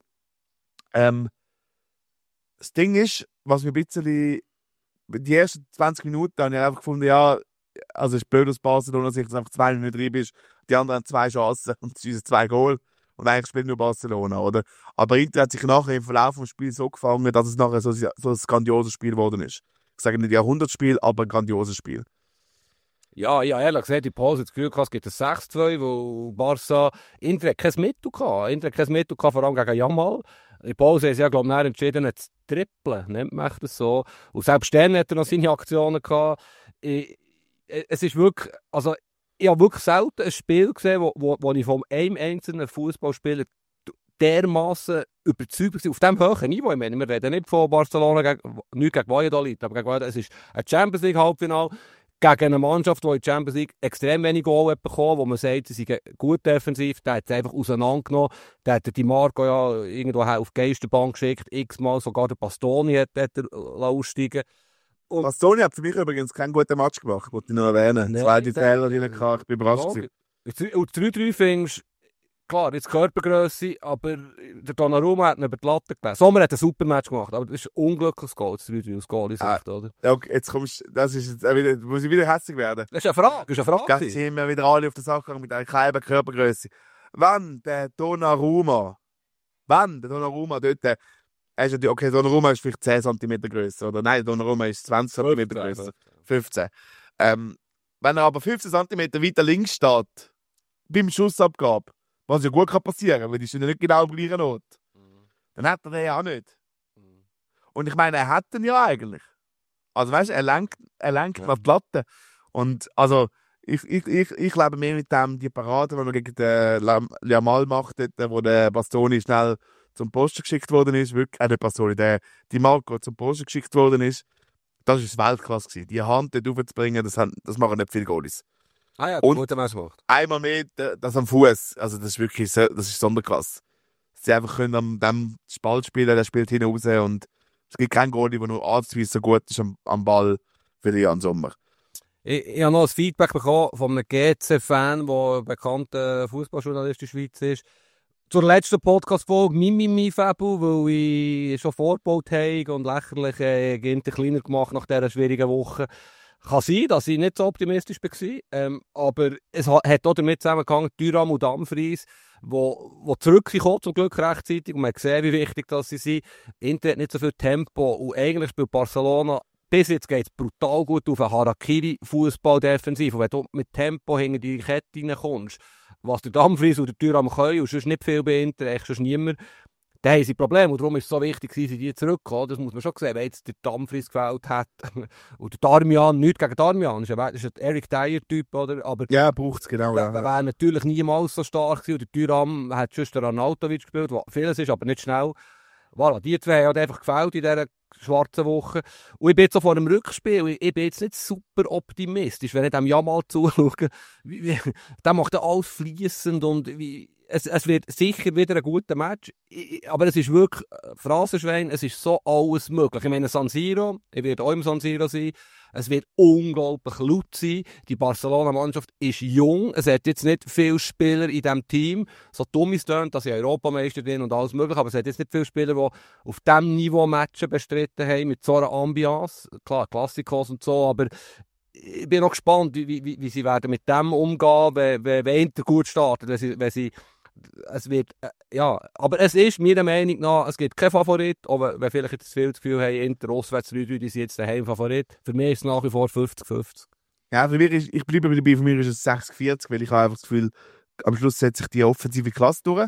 Das Ding ist, was mir ein bisschen, die ersten 20 Minuten habe ich einfach gefunden, ja, also es ist blöd aus Barcelona, dass ich jetzt einfach 2 Minuten drin bist. Die anderen haben 2 Chancen und es sind 2 Goal. Und eigentlich spielt nur Barcelona, oder? Aber Inter hat sich nachher im Verlauf des Spiels so gefangen, dass es nachher so ein grandioses Spiel geworden ist. Ich sage nicht Jahrhundertspiel, aber ein grandioses Spiel. Ja, ehrlich gesagt, die Pause das Gefühl gehabt, es gibt ein 6-2, wo Barca, Inter hat kein Mittel gehabt, vor allem gegen Jamal. In der Pause haben sie ja, glaube ich, entschieden, zu trippeln, nennt man das so. Und selbst dann hat er noch seine Aktionen gehabt. Es ist wirklich, also, ich habe wirklich selten ein Spiel gesehen, wo ich von einem einzelnen Fußballspieler dermaßen überzeugt war. Auf diesem hohen Niveau. Ich meine, wir reden nicht von Barcelona, nicht gegen Valladolid, aber gegen Valladolid. Es ist ein Champions League Halbfinale gegen eine Mannschaft, die in der Champions League extrem wenig Goal hat bekommen, wo man sagt, sie sind gut defensiv. Der hat es einfach auseinandergenommen. Der hat die Marco ja irgendwo auf die Geisterbank geschickt, x-mal, sogar der Bastoni hat er aussteigen. Und Bastoni hat für mich übrigens keinen guten Match gemacht, wollte ich noch erwähnen. Nein, 2 Fehler drin gehabt, ich bin überrascht gewesen. Und 3-3 findest klar, jetzt Körpergrösse, aber der Donnarumma hat ihn über die Latte gelegt. Sommer hat ein super Match gemacht, aber das ist ein unglückliches Goal, das 3-3 aus Goalie-Sicht, oder? Ja, okay, jetzt kommst du, das ist jetzt wieder, muss ich wieder hässlich werden. Das ist eine Frage, Jetzt sind wir wieder alle auf der Sache gegangen mit einer kleinen Körpergröße. Wenn der Donnarumma dort, okay, Donnarumma ist vielleicht 10 cm grösser, oder nein, Donnarumma ist 20 cm grösser. 15. Wenn er aber 15 cm weiter links steht, beim Schussabgabe, was ja gut passieren kann, weil die sind ja nicht genau am gleichen Ort, dann hat er den ja auch nicht. Und ich meine, er hat den ja eigentlich. Also weißt du, er lenkt nach die Latte. Und also, Ich lebe mehr mit dem, die Parade, die man gegen den Jamal macht, dort, wo der Bastoni schnell zum Posten geschickt worden ist. Wirklich, der Bastoni, die Marco zum Posten geschickt worden ist. Das war Weltklasse gewesen. Die Hand dort aufzubringen, das machen nicht viele Goalies. Ah ja, Und gut, dass man es macht. einmal mehr das am Fuß. Also das ist wirklich das ist Sonderklasse. Sie einfach können am dem Spalt spielen, der spielt hinten raus und es gibt keinen Goalie, der nur ansatzweise so gut ist am Ball für den Jan Sommer. Ich habe noch ein Feedback bekommen von einem GC-Fan, der ein bekannter Fußballjournalist in der Schweiz ist. Zur letzten Podcast-Folge Mimimi Fabu, weil ich schon vorgebaut habe und lächerlich Ginter kleiner gemacht nach dieser schwierigen Woche. Kann sein, dass ich nicht so optimistisch war, aber es hat auch damit zusammengehangen, Thuram und Dumfries, wo zurückgekommen zum Glück rechtzeitig und man hat gesehen, wie wichtig das sie sind. Inter hat nicht so viel Tempo und eigentlich spielt Barcelona bis jetzt geht es brutal gut auf einen Harakiri-Fußball defensiv. Und wenn du mit Tempo hinter die Kette reinkommst, was der Dumfries oder der Thuram können und sonst nicht viel bei Inter, echt sonst niemand, dann haben sie Probleme. Und darum ist es so wichtig, dass sie die zurückkommen. Das muss man schon sehen, wenn jetzt der Dumfries gefällt hat. Und der Darmian, nichts gegen Darmian, das ist ein Eric Dyer-Typ, oder? Aber ja, braucht es genau. Er wäre natürlich niemals so stark gewesen. Und der Thuram hat schon den Arnautovic gespielt, was vieles ist, aber nicht schnell. Voilà, die zwei haben einfach gefällt in dieser schwarzen Woche. Und ich bin jetzt so vor einem Rückspiel, ich bin jetzt nicht super optimistisch, wenn ich dem Jamal zuschaue. Der macht alles fließend und es wird sicher wieder ein guter Match. Aber es ist wirklich, Phrasenschwein, es ist so alles möglich. Ich meine, San Siro, ich werde auch im San Siro sein. Es wird unglaublich laut sein. Die Barcelona-Mannschaft ist jung. Es hat jetzt nicht viele Spieler in diesem Team. So dumm ist es, dass sie Europameister sind und alles mögliche. Aber es hat jetzt nicht viele Spieler, die auf diesem Niveau Matchen bestritten haben, mit so einer Ambiance. Klar, Klassikos und so, aber ich bin noch gespannt, wie sie werden mit dem umgehen, wenn Inter gut startet. Wenn sie es wird, ja, aber es ist meiner Meinung nach, es gibt keinen Favorit, aber wenn vielleicht jetzt viel das Gefühl haben, Inter, auswärts 3-3, die sind jetzt der Heimfavorit. Für mich ist es nach wie vor 50-50. Ja, für mich ich bleibe dabei, für mich ist es 60-40, weil ich habe einfach das Gefühl, am Schluss setzt sich die offensive Klasse durch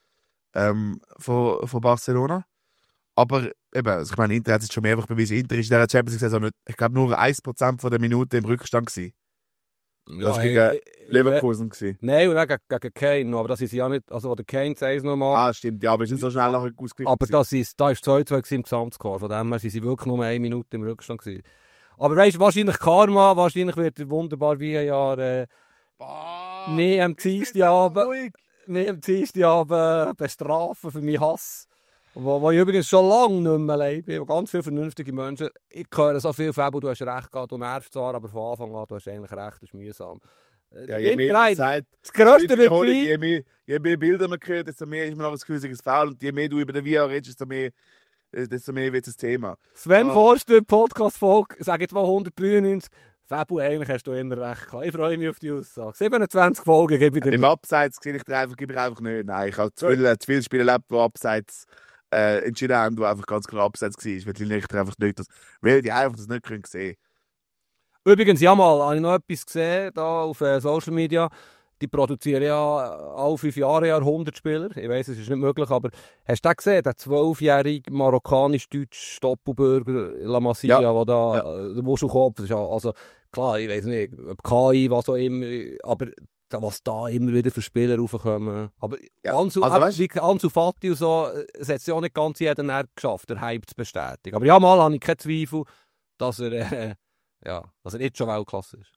von Barcelona. Aber eben, also ich meine, Inter hat es schon mehrfach bewiesen, Inter ist in dieser Champions League-Saison nicht, ich glaube, nur 1% von der Minute im Rückstand gewesen. Das war gegen Leverkusen. Nein, und auch gegen Kane. Aber das ist ja nicht, also der Kane sagt es nochmal. Ah, stimmt, ja, aber es ist nicht so schnell nachher ausgeglichen. Aber da ist 2-2 im Gesamtscore. Von dem her sind sie wirklich nur 1 Minute im Rückstand gewesen. Aber weißt du, wahrscheinlich Karma, wahrscheinlich wird er wunderbar wie ein Jahr nie am Dienstagabend bestrafen für meinen Hass. Wo ich übrigens schon lange nicht mehr lebe. Ganz viele vernünftige Menschen. Ich höre so viel, Fabio, du hast recht gehabt, du nervst zwar, aber von Anfang an, du hast eigentlich recht, das ist mühsam. Ja, je mehr Zeit, das grösste Reply, je mehr Bilder man hört, desto mehr ist man noch das Gefühl, es ist faul. Und je mehr du über den VR redest, desto mehr wird das Thema. Sven Forster, Podcast-Folge, sag jetzt mal 193. Fabio, eigentlich hast du immer recht gehabt. Ich freue mich auf die Aussage. 27 Folgen gebe ich dir. Im Abseits gebe ich einfach nicht. Nein, ich habe zu viele Spiele erlebt, die Abseits entschieden haben, die einfach ganz klar Abseits war. Weil die Lichter einfach nicht, weil die einfach das nicht sehen können. Übrigens, ja mal, habe ich noch etwas gesehen da auf Social Media. Die produzieren ja alle 5 Jahre 100 Spieler. Ich weiss, es ist nicht möglich, aber hast du den gesehen, der 12-jährige marokkanisch-deutsche Stoppelbürger La Masia, der da der Wuschelkopf ist? Also klar, ich weiss nicht, ob KI, was auch immer, aber was da immer wieder für Spieler raufkommen. Aber Ansu Fati und so, es hat es ja auch nicht ganz jeder geschafft, den Hype zu bestätigen. Aber ja, mal habe ich keinen Zweifel, dass er jetzt schon Weltklasse ist.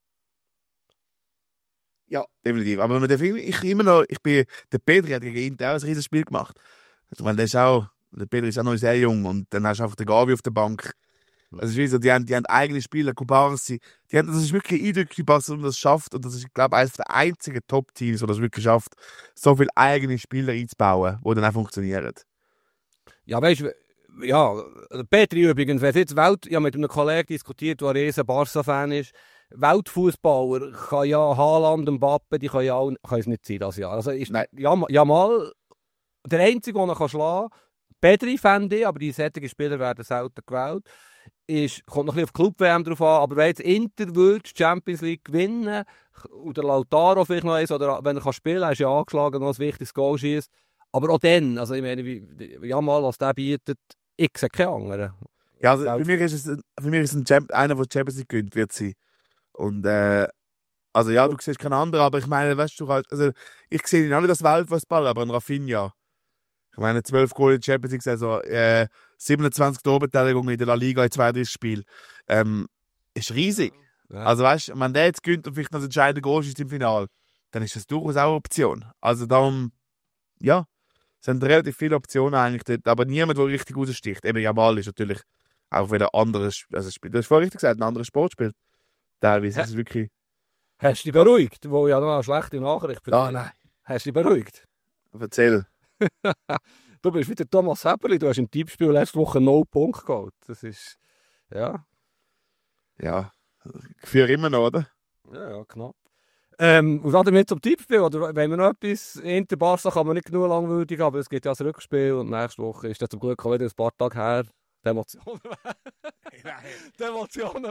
Ja, definitiv. Aber der Pedri hat gegen Inter auch ein riesiges Spiel gemacht. Also, weil der Pedri ist auch noch sehr jung und dann hast du einfach den Gavi auf der Bank. Also, es ist wie so, die haben eigene Spieler, Kubarsi. Das ist wirklich eindrücklich, wie Barcelona das schafft. Und das ist, glaube ich, eines der einzigen Top-Teams, die das wirklich schafft, so viele eigene Spieler einzubauen, die dann auch funktionieren. Ja, weißt du, ja, Petri übrigens, wenn jetzt ich habe mit einem Kollegen diskutiert, der ein riesen Barca-Fan ist. Weltfußballer kann ja Haaland und Mbappe, die kann es nicht sein das Jahr. Also ist mal der Einzige, den er schlagen kann, Pedri fände ich, aber die solchen Spieler werden selten gewählt. Kommt noch ein bisschen auf die Club-WM drauf an, aber wenn jetzt Inter würde die Champions League gewinnen oder Lautaro vielleicht noch eins, oder wenn er spielen kann, er ist ja angeschlagen, noch ein wichtiges Goal schießt. Aber auch dann, also ich meine, mal was der bietet, ich sehe keinen anderen. Ja, also für mich ist es einer, der die Champions League gewinnt, wird sein. Und, aber Also ja, du siehst keinen anderen, aber ich meine, weißt du, halt, also ich sehe ihn auch nicht als Weltfußballer, aber ein Rafinha. Ich meine, 12 Goal in der Champions League, also 27 Torbeteiligungen in der La Liga in 32 Spielen. Ist riesig. Ja. Also weißt du, wenn der jetzt gewinnt und vielleicht noch das entscheidende Goal ist im Finale, dann ist das durchaus auch eine Option. Also darum, ja, es sind relativ viele Optionen eigentlich dort, aber niemand, der richtig raussticht. Eben Jamal ist natürlich auch wieder ein anderes, also du hast vorhin richtig gesagt, ein anderes Sport spielt. Teilweise ist es wirklich... Hast du dich beruhigt? Wo ja noch eine schlechte Nachricht für dich. nein. Hast du dich beruhigt? Erzähl. Du bist wieder Thomas Heberli, du hast im Tippspiel letzte Woche 0 Punkte geholt. Das ist, ja. Ja, ich führe immer noch, oder? Ja, knapp. Und damit zum Tippspiel, oder wenn wir noch etwas, Inter Barca kann man nicht genug langwürdig, aber es gibt ja das Rückspiel und nächste Woche ist dann zum Glück auch wieder ein paar Tage her. Die Emotionen Die Emotionen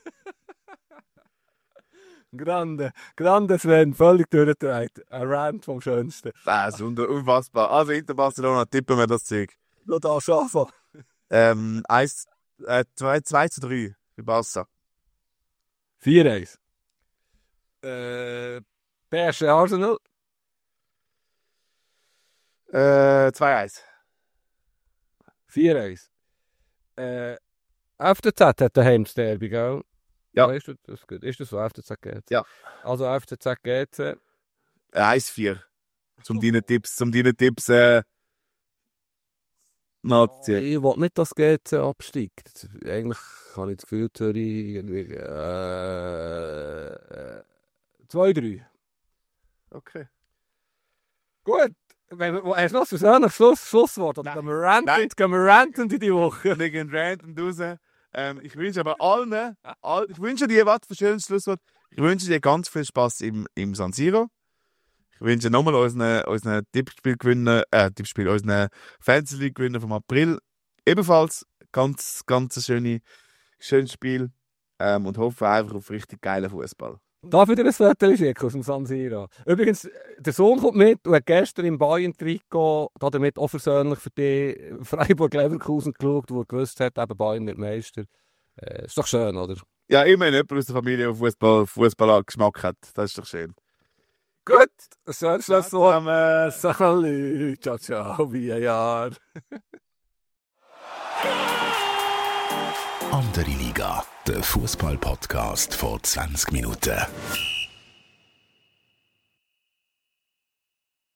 Grande Sven, völlig durchgedreht. Ein Rant vom Schönsten. Das ist unfassbar. Also Inter Barcelona, tippen wir das Zeug. Noch da schaffen. 2-3 für Barca. 4-1. PSG Arsenal. 2-1. 4-1. FCZ hat daheim das Derby, gell? Ja. Weißt du, das ist gut. Ist das so, FCZ GC? Ja. Also FCZ GC. 1-4. Zum deinen Tipps noch zu ziehen. Ich will nicht, dass GC absteigt. Eigentlich habe ich das Gefühl, Zürich irgendwie 2-3. Okay. Gut. Hast du noch ein persönliches Schlusswort? Oder gehen wir ranten in die Woche? Wir gehen random raus. Ich wünsche aber allen, ich wünsche dir, was für ein schönes Schlusswort, ich wünsche dir ganz viel Spaß im San Siro. Ich wünsche nochmal unseren unseren Fantasy League Gewinner vom April ebenfalls ganz ein schönes Spiel und hoffe einfach auf richtig geilen Fußball. Darf ich dir ein Foto schicken aus dem San Siro? Übrigens, der Sohn kommt mit und hat gestern im Bayern-Trikot damit auch versöhnlich für die Freiburg-Leverkusen geschaut, wo er gewusst hat, eben Bayern wird Meister. Ist doch schön, oder? Ja, immerhin jemand aus der Familie, der Fußball-Geschmack hat. Das ist doch schön. Gut, ein schönes Schlusswort. Salut, ciao, ciao, wie ein Jahr. Andere Liga, der Fußball-Podcast vor 20 Minuten.